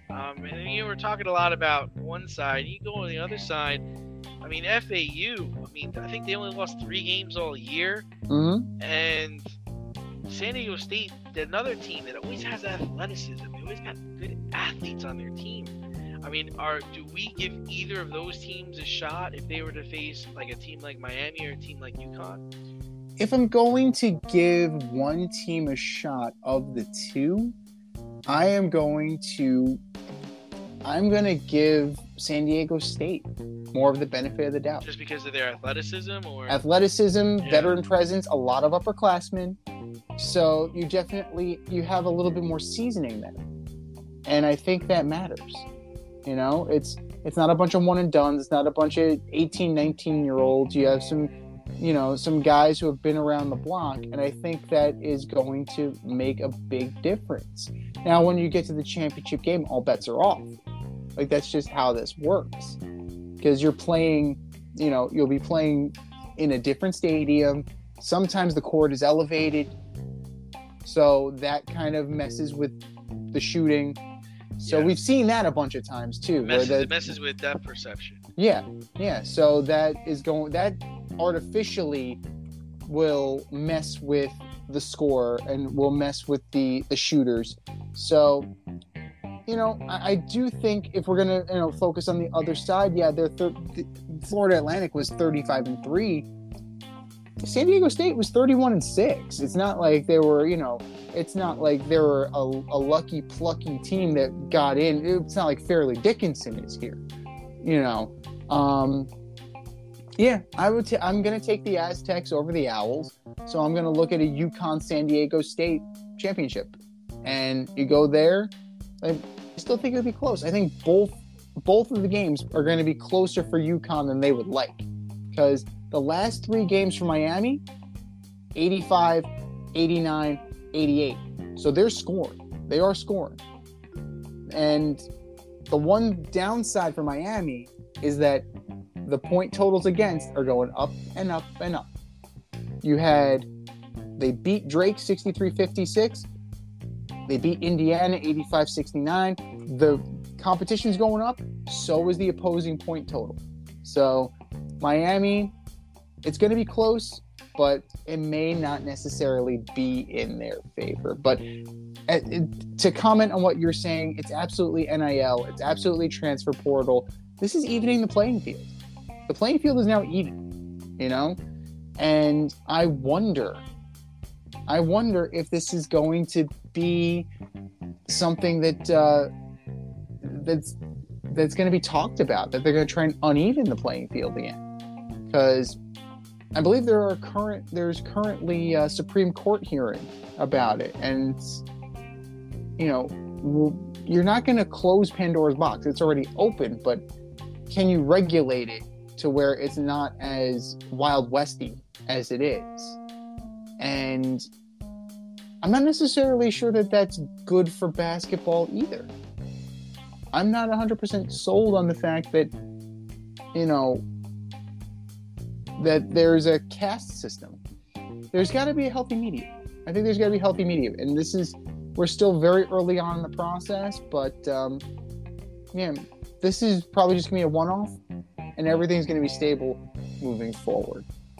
And we're talking a lot about one side. You go on the other side. I mean, FAU. mean, I think they only lost 3 games all year. Mm-hmm. And San Diego State, another team that always has athleticism. They always got good athletes on their team. I mean, do we give either of those teams a shot if they were to face like a team like Miami or a team like UConn? If I'm going to give one team a shot of the two, I'm going to give San Diego State more of the benefit of the doubt. Just because of their athleticism, or athleticism, veteran presence, a lot of upperclassmen. So you have a little bit more seasoning there, and I think that matters. You know, it's not a bunch of one and dones. It's not a bunch of 18, 19-year-olds. You have some guys who have been around the block, and I think that is going to make a big difference. Now, when you get to the championship game, all bets are off. Like, that's just how this works. Because you're playing, you'll be playing in a different stadium. Sometimes the court is elevated, so that kind of messes with the shooting. So we've seen that a bunch of times too. It messes with depth perception. Yeah. So that artificially will mess with the score and will mess with the shooters. So, I do think if we're gonna focus on the other side, Florida Atlantic was 35-3. San Diego State was 31-6. It's not like they were, it's not like they were a lucky, plucky team that got in. It's not like Fairleigh Dickinson is here, I'm going to take the Aztecs over the Owls. So I'm going to look at a UConn San Diego State championship. And you go there, I still think it would be close. I think both of the games are going to be closer for UConn than they would like. Because the last 3 games for Miami, 85, 89, 88. So they're scoring. They are scoring. And the one downside for Miami is that the point totals against are going up and up and up. They beat Drake 63-56. They beat Indiana 85-69. The competition's going up. So is the opposing point total. So Miami, it's going to be close, but it may not necessarily be in their favor. But to comment on what you're saying, it's absolutely NIL. It's absolutely transfer portal. This is evening the playing field. The playing field is now even, and I wonder if this is going to be something that's going to be talked about, that they're going to try and uneven the playing field again. Because I believe there's currently a Supreme Court hearing about it. And, you're not going to close Pandora's box. It's already open, but can you regulate it to where it's not as Wild Westy as it is? And I'm not necessarily sure that that's good for basketball either. I'm not 100% sold on the fact that, that there's a caste system. There's got to be a healthy medium. I think there's got to be a healthy medium. And we're still very early on in the process, but this is probably just going to be a one-off, and everything's going to be stable moving forward.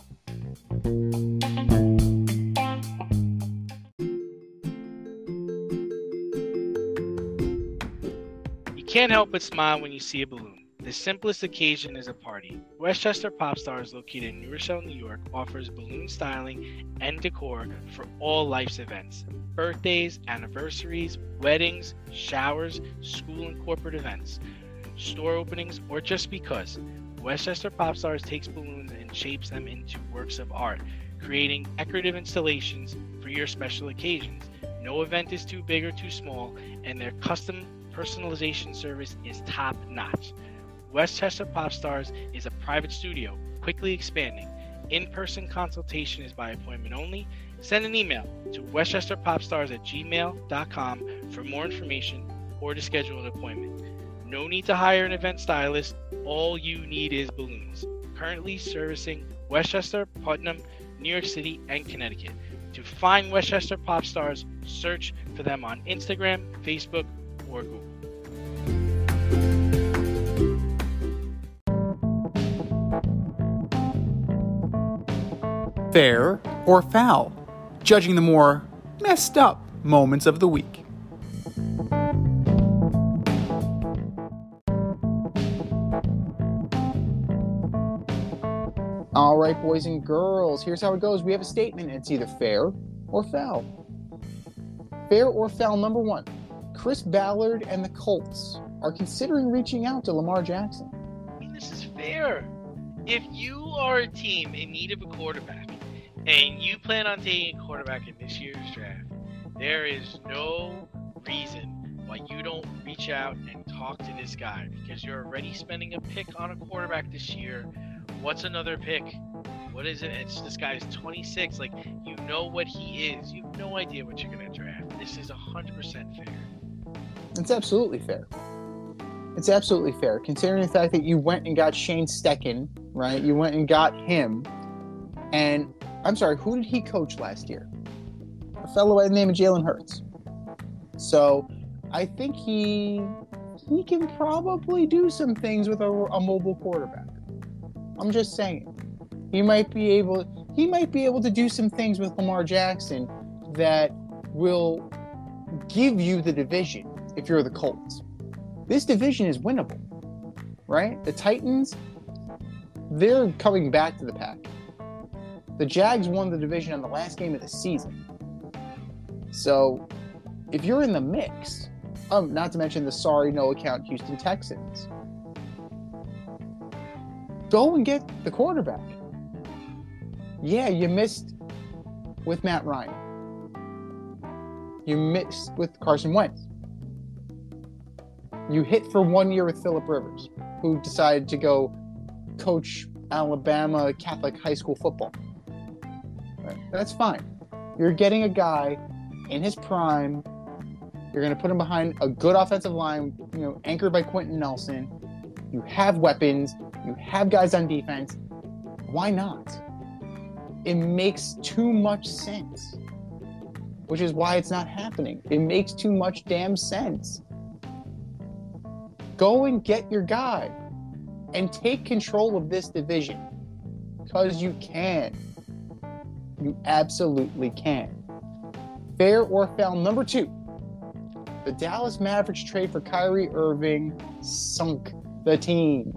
You can't help but smile when you see a balloon. The simplest occasion is a party. Westchester Pop Stars, located in New Rochelle, New York, offers balloon styling and decor for all life's events. Birthdays, anniversaries, weddings, showers, school and corporate events, store openings, or just because. Westchester Pop Stars takes balloons and shapes them into works of art, creating decorative installations for your special occasions. No event is too big or too small, and their custom personalization service is top-notch. Westchester Pop Stars is a private studio, quickly expanding. In-person consultation is by appointment only. Send an email to westchesterpopstars@gmail.com for more information or to schedule an appointment. No need to hire an event stylist. All you need is balloons. Currently servicing Westchester, Putnam, New York City, and Connecticut. To find Westchester Pop Stars, search for them on Instagram, Facebook, or Google. fair or foul, judging the more messed up moments of the week. All right, boys and girls, here's how it goes. We have a statement. It's either fair or foul. Fair or foul, number one. Chris Ballard and the Colts are considering reaching out to Lamar Jackson. I mean, this is fair. If you are a team in need of a quarterback and you plan on taking a quarterback in this year's draft, there is no reason why you don't reach out and talk to this guy, because you're already spending a pick on a quarterback this year. What's another pick? What is it? This guy's 26. Like, you know what he is. You have no idea what you're going to draft. This is 100% fair. It's absolutely fair. It's absolutely fair, considering the fact that you went and got Shane Steichen, right? You went and got him. And, I'm sorry, who did he coach last year? A fellow by the name of Jalen Hurts. So, I think he can probably do some things with a mobile quarterback. I'm just saying. He might be able to do some things with Lamar Jackson that will give you the division if you're the Colts. This division is winnable, right? The Titans, they're coming back to the pack. The Jags won the division on the last game of the season. So, if you're in the mix, not to mention the sorry no account Houston Texans, go and get the quarterback. Yeah, you missed with Matt Ryan. You missed with Carson Wentz. You hit for 1 year with Phillip Rivers, who decided to go coach Alabama Catholic high school football. Right? That's fine. You're getting a guy in his prime. You're going to put him behind a good offensive line, anchored by Quentin Nelson. You have weapons. You have guys on defense. Why not? It makes too much sense, which is why it's not happening. It makes too much damn sense. Go and get your guy and take control of this division, because you can. You absolutely can. Fair or foul, number two. The Dallas Mavericks trade for Kyrie Irving sunk the team.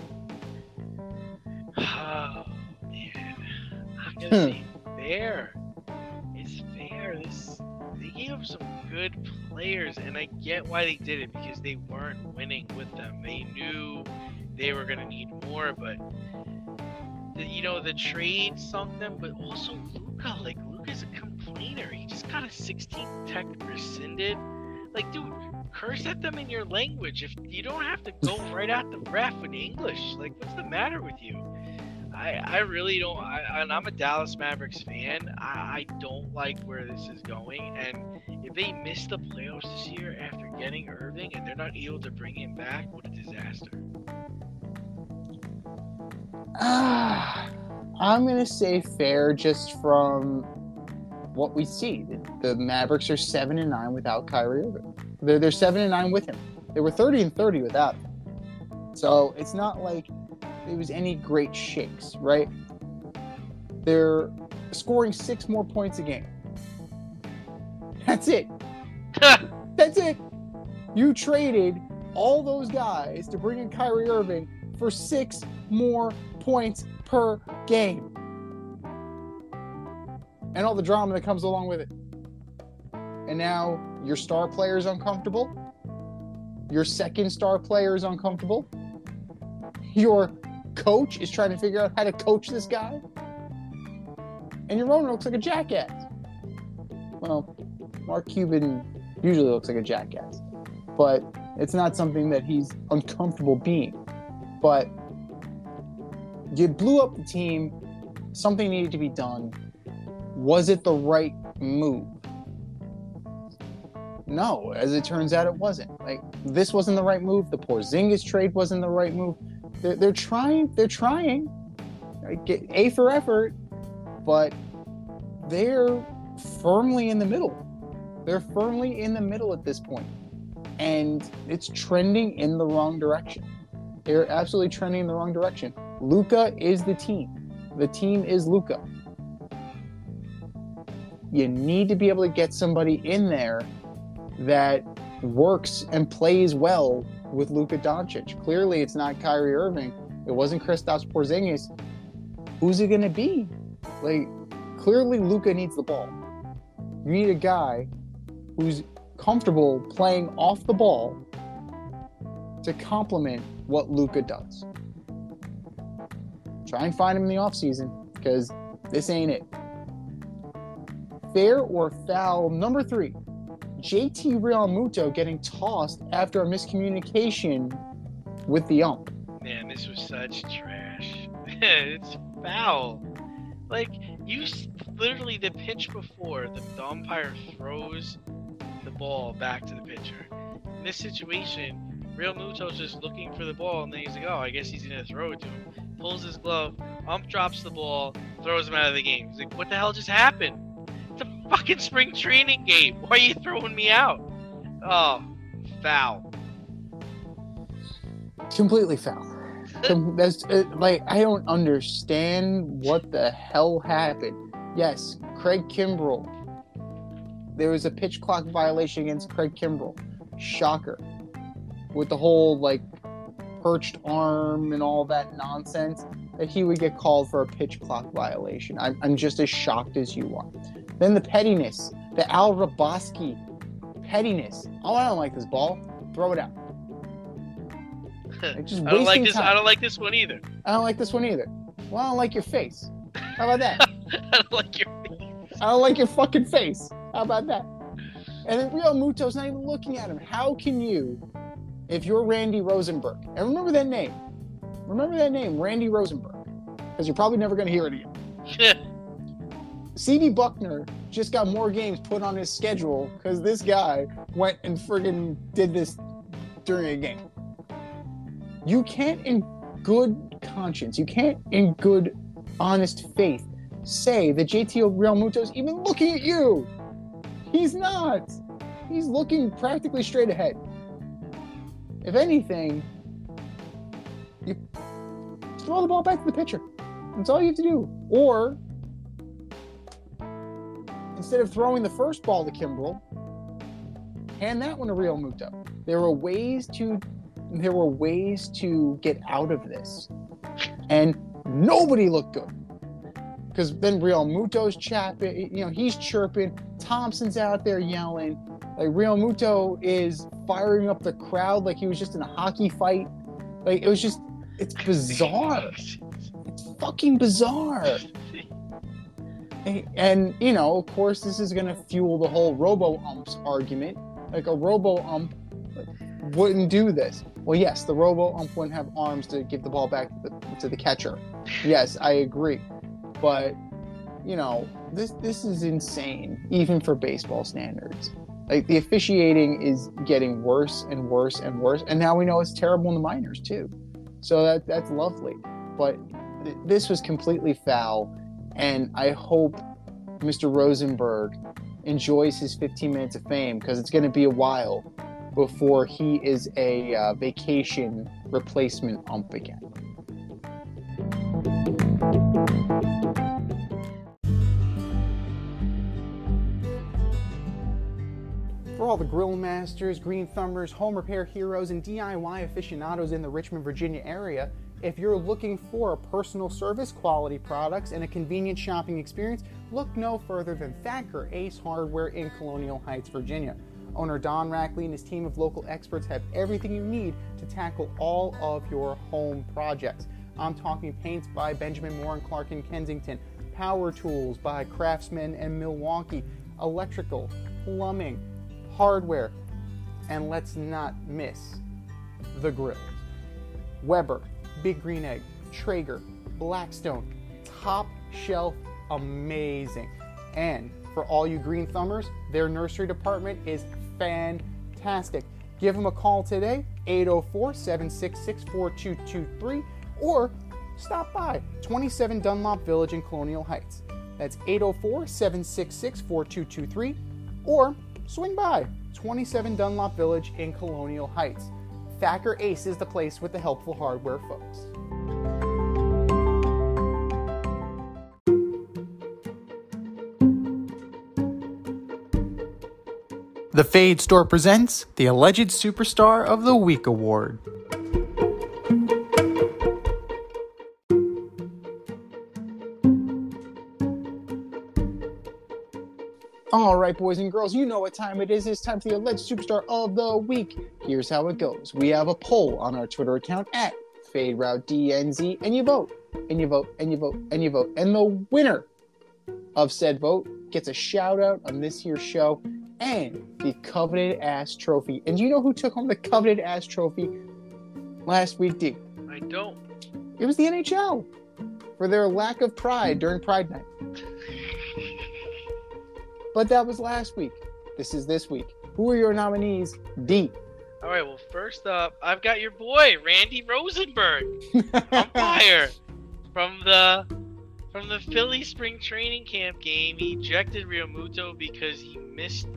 Oh, man. I'm going to say fair. It's fair. They gave up some good players, and I get why they did it, because they weren't winning with them. They knew they were going to need more, but the trade sunk them. But also Luka's a complainer. He just got a 16th tech rescinded. Like, dude, curse at them in your language. If you don't have to go right at the ref in English, like, what's the matter with you? I really don't. And I'm a Dallas Mavericks fan. I don't like where this is going. And if they miss the playoffs this year after getting Irving and they're not able to bring him back, what a disaster. I'm going to say fair just from what we see. The Mavericks are 7-9 without Kyrie Irving. They're 7-9 with him. They were 30-30 without him. So it's not like it was any great shakes, right? They're scoring 6 more points a game. That's it. That's it. You traded all those guys to bring in Kyrie Irving for 6 more points per game. And all the drama that comes along with it. And now your star player is uncomfortable. Your second star player is uncomfortable. Your coach is trying to figure out how to coach this guy. And your owner looks like a jackass. Well, Mark Cuban usually looks like a jackass. But it's not something that he's uncomfortable being. But you blew up the team. Something needed to be done. Was it the right move? No, as it turns out, it wasn't. Like, this wasn't the right move. The Porzingis trade wasn't the right move. They're trying. They're trying. Get A for effort, but they're firmly in the middle. They're firmly in the middle at this point, and it's trending in the wrong direction. They're absolutely trending in the wrong direction. Luka is the team. The team is Luka. you need to be able to get somebody in there that works and plays well with Luka Doncic. Clearly, it's not Kyrie Irving. It wasn't Kristaps Porzingis. Who's it going to be? Like, clearly, Luka needs the ball. You need a guy who's comfortable playing off the ball to complement what Luka does. Try and find him in the offseason, because this ain't it. Fair or foul number 3. JT Realmuto getting tossed after a miscommunication with the ump. Man, this was such trash. It's foul. Like, literally the pitch before, the umpire throws the ball back to the pitcher. In this situation, Realmuto's just looking for the ball, and then he's like, oh, I guess he's going to throw it to him. Pulls his glove, ump drops the ball, throws him out of the game. He's like, what the hell just happened? It's a fucking spring training game. Why are you throwing me out? Oh, foul. Completely foul. That's like, I don't understand what the hell happened. Yes, Craig Kimbrell. There was a pitch clock violation against Craig Kimbrell. Shocker. With the whole, like, perched arm and all that nonsense, that he would get called for a pitch clock violation. I'm just as shocked as you are. Then the pettiness. The Al Raboski pettiness. Oh, I don't like this ball. Throw it out. Like, just I don't like wasting this. time. I don't like this one either. I don't like this one either. Well, I don't like your face. How about that? I don't like your face. I don't like your fucking face. How about that? And then Realmuto's not even looking at him. How can you, if you're Randy Rosenberg, and remember that name, Randy Rosenberg, because you're probably never going to hear it again. C.D. Buckner just got more games put on his schedule because this guy went and friggin' did this during a game. You can't, in good conscience, you can't, in good, honest faith, say that JT Realmuto's even looking at you. He's not. He's looking practically straight ahead. If anything, you throw the ball back to the pitcher. That's all you have to do. Or, instead of throwing the first ball to Kimbrell, hand that one to Realmuto. There were ways to get out of this. And nobody looked good. Because then Realmuto's he's chirping. Thompson's out there yelling. Like, Realmuto is firing up the crowd like he was just in a hockey fight. Like, it's bizarre. It's fucking bizarre. And, of course, this is going to fuel the whole robo-umps argument. Like, a robo-ump wouldn't do this. Well, yes, the robo-ump wouldn't have arms to give the ball back to the catcher. Yes, I agree. But, this is insane, even for baseball standards. Like, the officiating is getting worse and worse and worse. And now we know it's terrible in the minors, too. So that's lovely. But this was completely foul. And I hope Mr. Rosenberg enjoys his 15 minutes of fame, because it's going to be a while before he is a vacation replacement ump again. For all the grill masters, green thumbers, home repair heroes, and DIY aficionados in the Richmond, Virginia area, if you're looking for personal service, quality products, and a convenient shopping experience, look no further than Thacker Ace Hardware in Colonial Heights, Virginia. Owner Don Rackley and his team of local experts have everything you need to tackle all of your home projects. I'm talking paints by Benjamin Moore and Clark in Kensington, power tools by Craftsman and Milwaukee, electrical, plumbing, hardware, and let's not miss the grills. Weber, Big Green Egg, Traeger, Blackstone, top shelf, amazing. And for all you green thumbers, their nursery department is fantastic. Give them a call today, 804-766-4223, or stop by 27 Dunlop Village in Colonial Heights. That's 804-766-4223, or swing by 27 Dunlop Village in Colonial Heights. Thacker Ace is the place with the helpful hardware folks. The Fade Store presents the Alleged Superstar of the Week Award. All right, boys and girls, you know what time it is. It's time for the Alleged Superstar of the Week. Here's how it goes. We have a poll on our Twitter account at FadeRouteDNZ, and you vote, and you vote, and you vote, and you vote. And the winner of said vote gets a shout out on this here show and the coveted ass trophy. And do you know who took home the coveted ass trophy last week, D? I don't. It was the NHL for their lack of pride during Pride Night. But that was last week. This is this week. Who are your nominees, D? All right, well, first up, I've got your boy, Randy Rosenberg, umpire from the Philly spring training camp game. He ejected Realmuto because he missed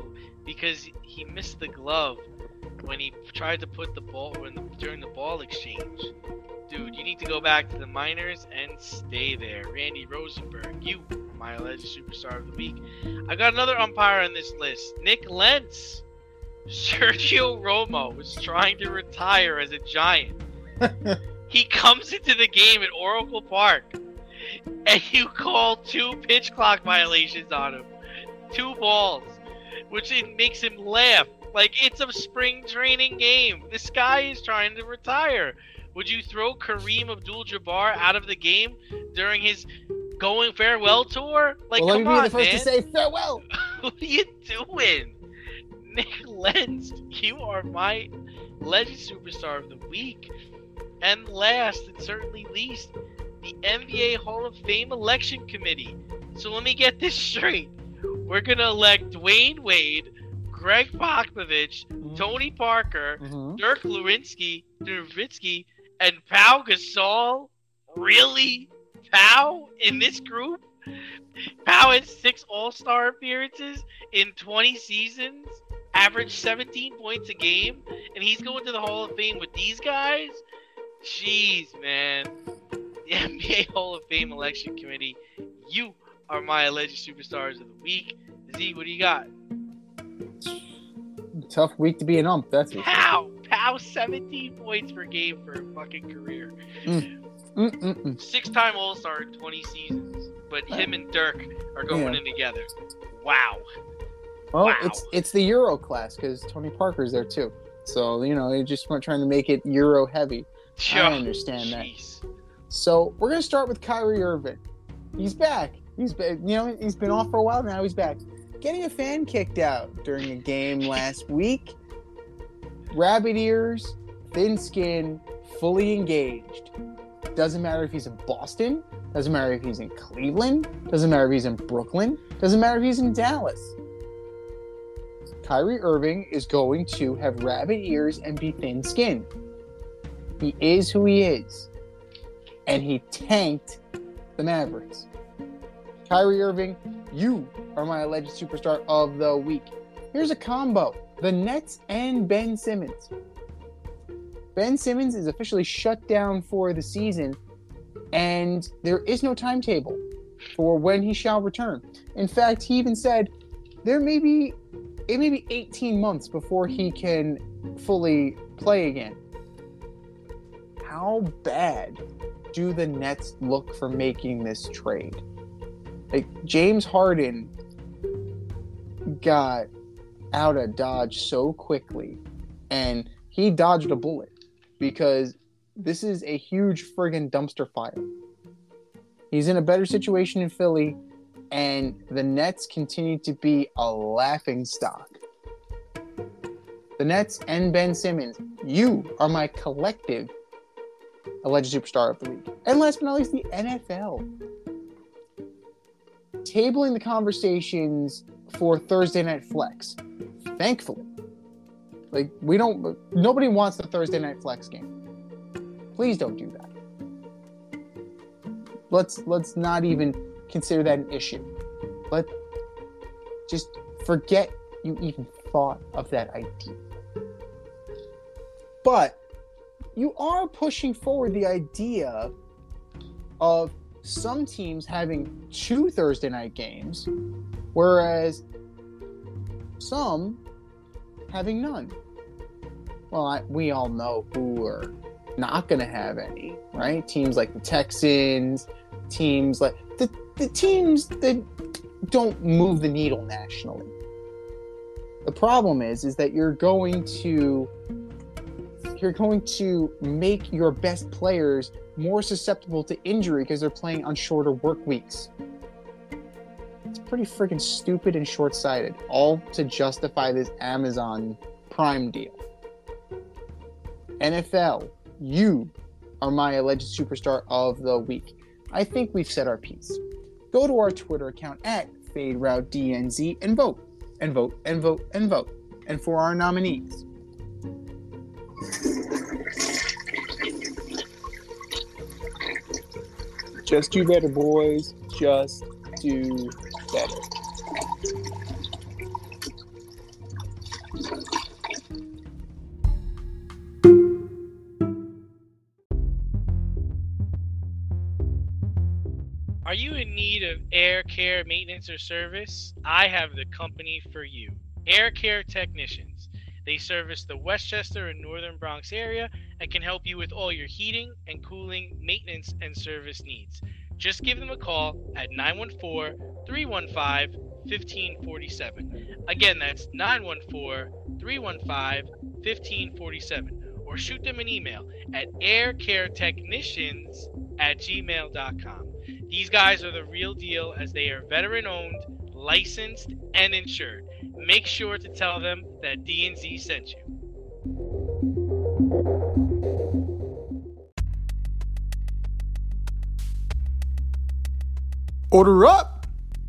the glove when he tried to put the ball during the ball exchange. Dude, you need to go back to the minors and stay there. Randy Rosenberg, you are my alleged superstar of the week. I got another umpire on this list, Nick Lentz. Sergio Romo was trying to retire as a Giant. He comes into the game at Oracle Park, and you call 2 pitch clock violations on him. 2 balls, which it makes him laugh. Like, it's a spring training game. This guy is trying to retire. Would you throw Kareem Abdul-Jabbar out of the game during his going farewell tour? Like, well, come let me on, be the first man. to say farewell. What are you doing? Nick Lentz, you are my legend superstar of the week. And last, and certainly least, the NBA Hall of Fame election committee. So let me get this straight. We're going to elect Dwayne Wade, Greg Popovich, Tony Parker, Dirk Nowitzki, and Pau Gasol. Really? Pau in this group? Pau has 6 All-Star appearances in 20 seasons, averaged 17 points a game, and he's going to the Hall of Fame with these guys? Jeez, man. The NBA Hall of Fame election committee, you are my alleged superstars of the week. Z, what do you got? Tough week to be an ump, that's it. Pau 17 points per game for a fucking career. 6-time All-Star in 20 seasons. But him and Dirk are going in together. Wow. Well, wow. it's the Euro class because Tony Parker's there too. So, you know, they just weren't trying to make it Euro heavy. I understand that. So we're gonna start with Kyrie Irving. He's back. He's been off for a while now. He's back. Getting a fan kicked out during a game last week. Rabbit ears, thin skin, fully engaged. Doesn't matter if he's in Boston. Doesn't matter if he's in Cleveland. Doesn't matter if he's in Brooklyn. Doesn't matter if he's in Dallas. Kyrie Irving is going to have rabbit ears and be thin skinned. He is who he is. And he tanked the Mavericks. Kyrie Irving, you are my alleged superstar of the week. Here's a combo. The Nets and Ben Simmons. Ben Simmons is officially shut down for the season, and there is no timetable for when he shall return. In fact, he even said it may be 18 months before he can fully play again. How bad do the Nets look for making this trade? Like, James Harden got out of Dodge so quickly, and he dodged a bullet because this is a huge friggin' dumpster fire. He's in a better situation in Philly, and the Nets continue to be a laughing stock. The Nets and Ben Simmons, you are my collective alleged superstar of the week. And last but not least, the NFL. Tabling the conversations for Thursday Night Flex. Thankfully. Like, nobody wants the Thursday Night Flex game. Please don't do that. Let's not even consider that an issue. Just forget you even thought of that idea. But you are pushing forward the idea of some teams having 2 Thursday night games, whereas some having none. Well, we all know who are not going to have any, right? Teams like the Texans, teams like the teams that don't move the needle nationally. The problem is that you're going to make your best players more susceptible to injury because they're playing on shorter work weeks. It's pretty freaking stupid and short-sighted, all to justify this Amazon Prime deal. NFL, you are my alleged superstar of the week. I think we've said our piece. Go to our Twitter account at FadeRouteDNZ and vote, and vote, and vote, and vote. And for our nominees, just do better, boys. Just do better. Are you in need of air care maintenance or service? I have the company for you. Air Care Technicians. They service the Westchester and Northern Bronx area and can help you with all your heating and cooling, maintenance, and service needs. Just give them a call at 914-315-1547. Again, that's 914-315-1547. Or shoot them an email at aircaretechnicians@gmail.com. These guys are the real deal as they are veteran-owned, licensed, and insured. Make sure to tell them that D&Z sent you. Order up!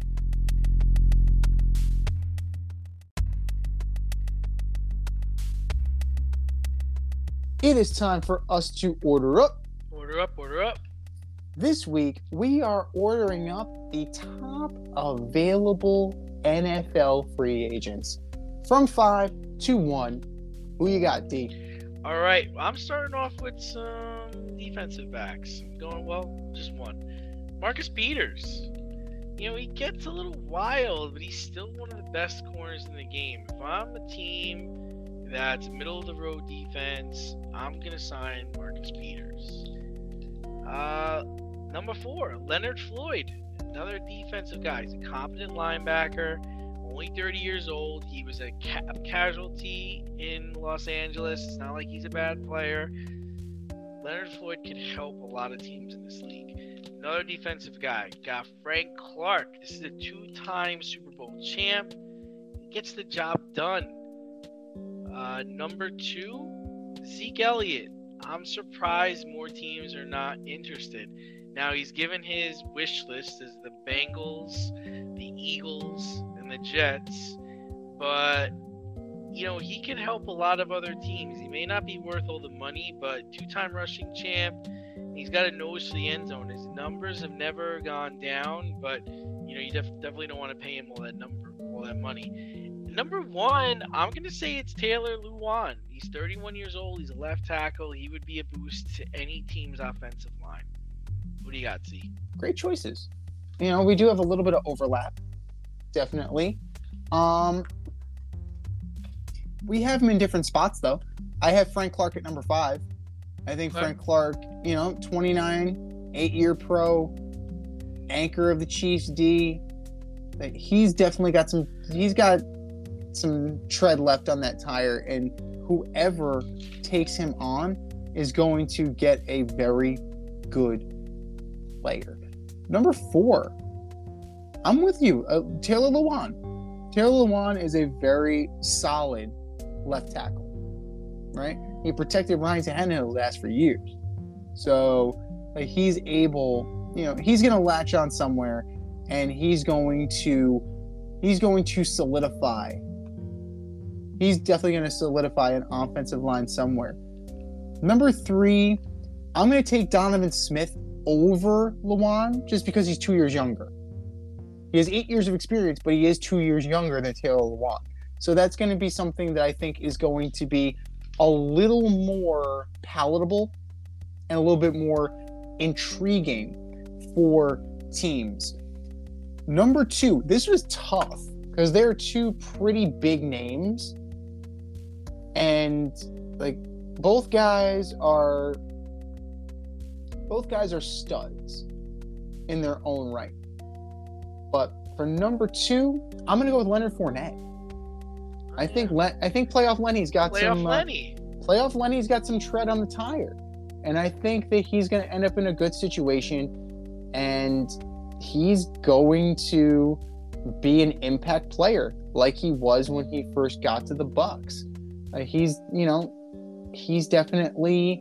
It is time for us to order up. Order up, order up. This week, we are ordering up the top available NFL free agents. From 5 to 1. Who you got, D? All right, I'm starting off with some defensive backs. I'm going, just one. Marcus Peters. You know, he gets a little wild, but he's still one of the best corners in the game. If I'm a team that's middle-of-the-road defense, I'm going to sign Marcus Peters. Number 4, Leonard Floyd. Another defensive guy. He's a competent linebacker, only 30 years old. He was a casualty in Los Angeles. It's not like he's a bad player. Leonard Floyd can help a lot of teams in this league. Another defensive guy. Got Frank Clark. This is a 2-time Super Bowl champ. He gets the job done. Number 2, Zeke Elliott. I'm surprised more teams are not interested. Now, he's given his wish list as the Bengals, the Eagles, and the Jets. But, you know, he can help a lot of other teams. He may not be worth all the money, but 2-time rushing champ. He's got a nose for the end zone. His numbers have never gone down, but, you know, you definitely don't want to pay him all that money. Number 1, I'm going to say it's Taylor Lewan. He's 31 years old. He's a left tackle. He would be a boost to any team's offensive line. What do you got, Z? Great choices. You know, we do have a little bit of overlap. Definitely. We have him in different spots, though. I have Frank Clark at number 5. I think Frank Clark, 29, 8-year pro, anchor of the Chiefs D. He's definitely got some tread left on that tire, and whoever takes him on is going to get a very good player. Number 4, I'm with you. Taylor Lewan. Taylor Lewan is a very solid left tackle, right? He protected Ryan Tannehill's ass for years. So he's able, he's going to latch on somewhere, and he's going to solidify. He's definitely going to solidify an offensive line somewhere. Number 3, I'm going to take Donovan Smith over Lewan just because he's 2 years younger. He has 8 years of experience, but he is 2 years younger than Taylor Lewan. So that's going to be something that I think is going to be a little more palatable and a little bit more intriguing for teams. Number 2, this was tough because there are 2 pretty big names, And like both guys are studs in their own right. But for number 2, I'm going to go with Leonard Fournette. I think Playoff Lenny's got Playoff Lenny's got some tread on the tire. And I think that he's going to end up in a good situation, and he's going to be an impact player like he was when he first got to the Bucs. He's definitely,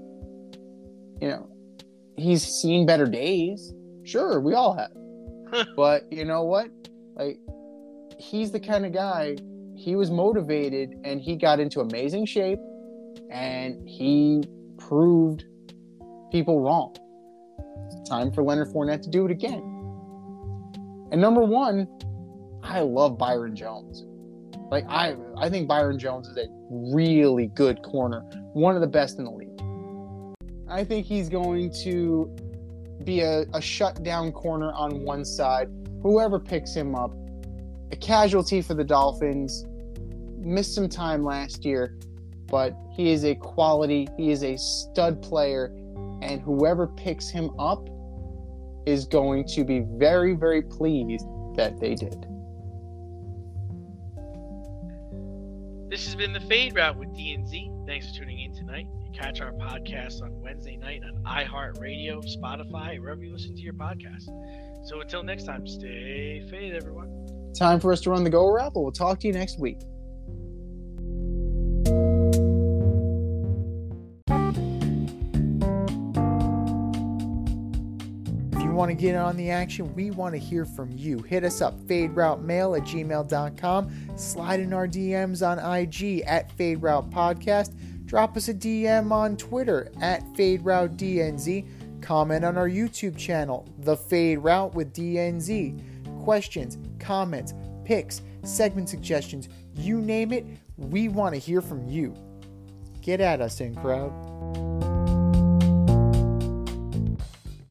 he's seen better days. Sure, we all have. But you know what? Like, he's the kind of guy, he was motivated and he got into amazing shape and he proved people wrong. It's time for Leonard Fournette to do it again. And number 1, I love Byron Jones. Like, I think Byron Jones is a really good corner, one of the best in the league. I think he's going to be a shutdown corner on one side. Whoever picks him up, a casualty for the Dolphins. Missed some time last year, but he is a stud player, and whoever picks him up is going to be very, very pleased that they did. This has been the Fade Route with D&Z. Thanks for tuning in tonight. You catch our podcast on Wednesday night on iHeartRadio, Spotify, wherever you listen to your podcast. So until next time, stay faded, everyone. Time for us to run the go route, but we'll talk to you next week. Want to get on the action, we want to hear from you. Hit us up, faderoutemail@gmail.com. Slide in our DMs on IG @FadeRoutePodcast. Drop us a DM on Twitter @FadeRouteDNZ. Comment on our YouTube channel, The Fade Route with DNZ. Questions, comments, picks, segment suggestions, you name it, we want to hear from you. Get at us, in crowd.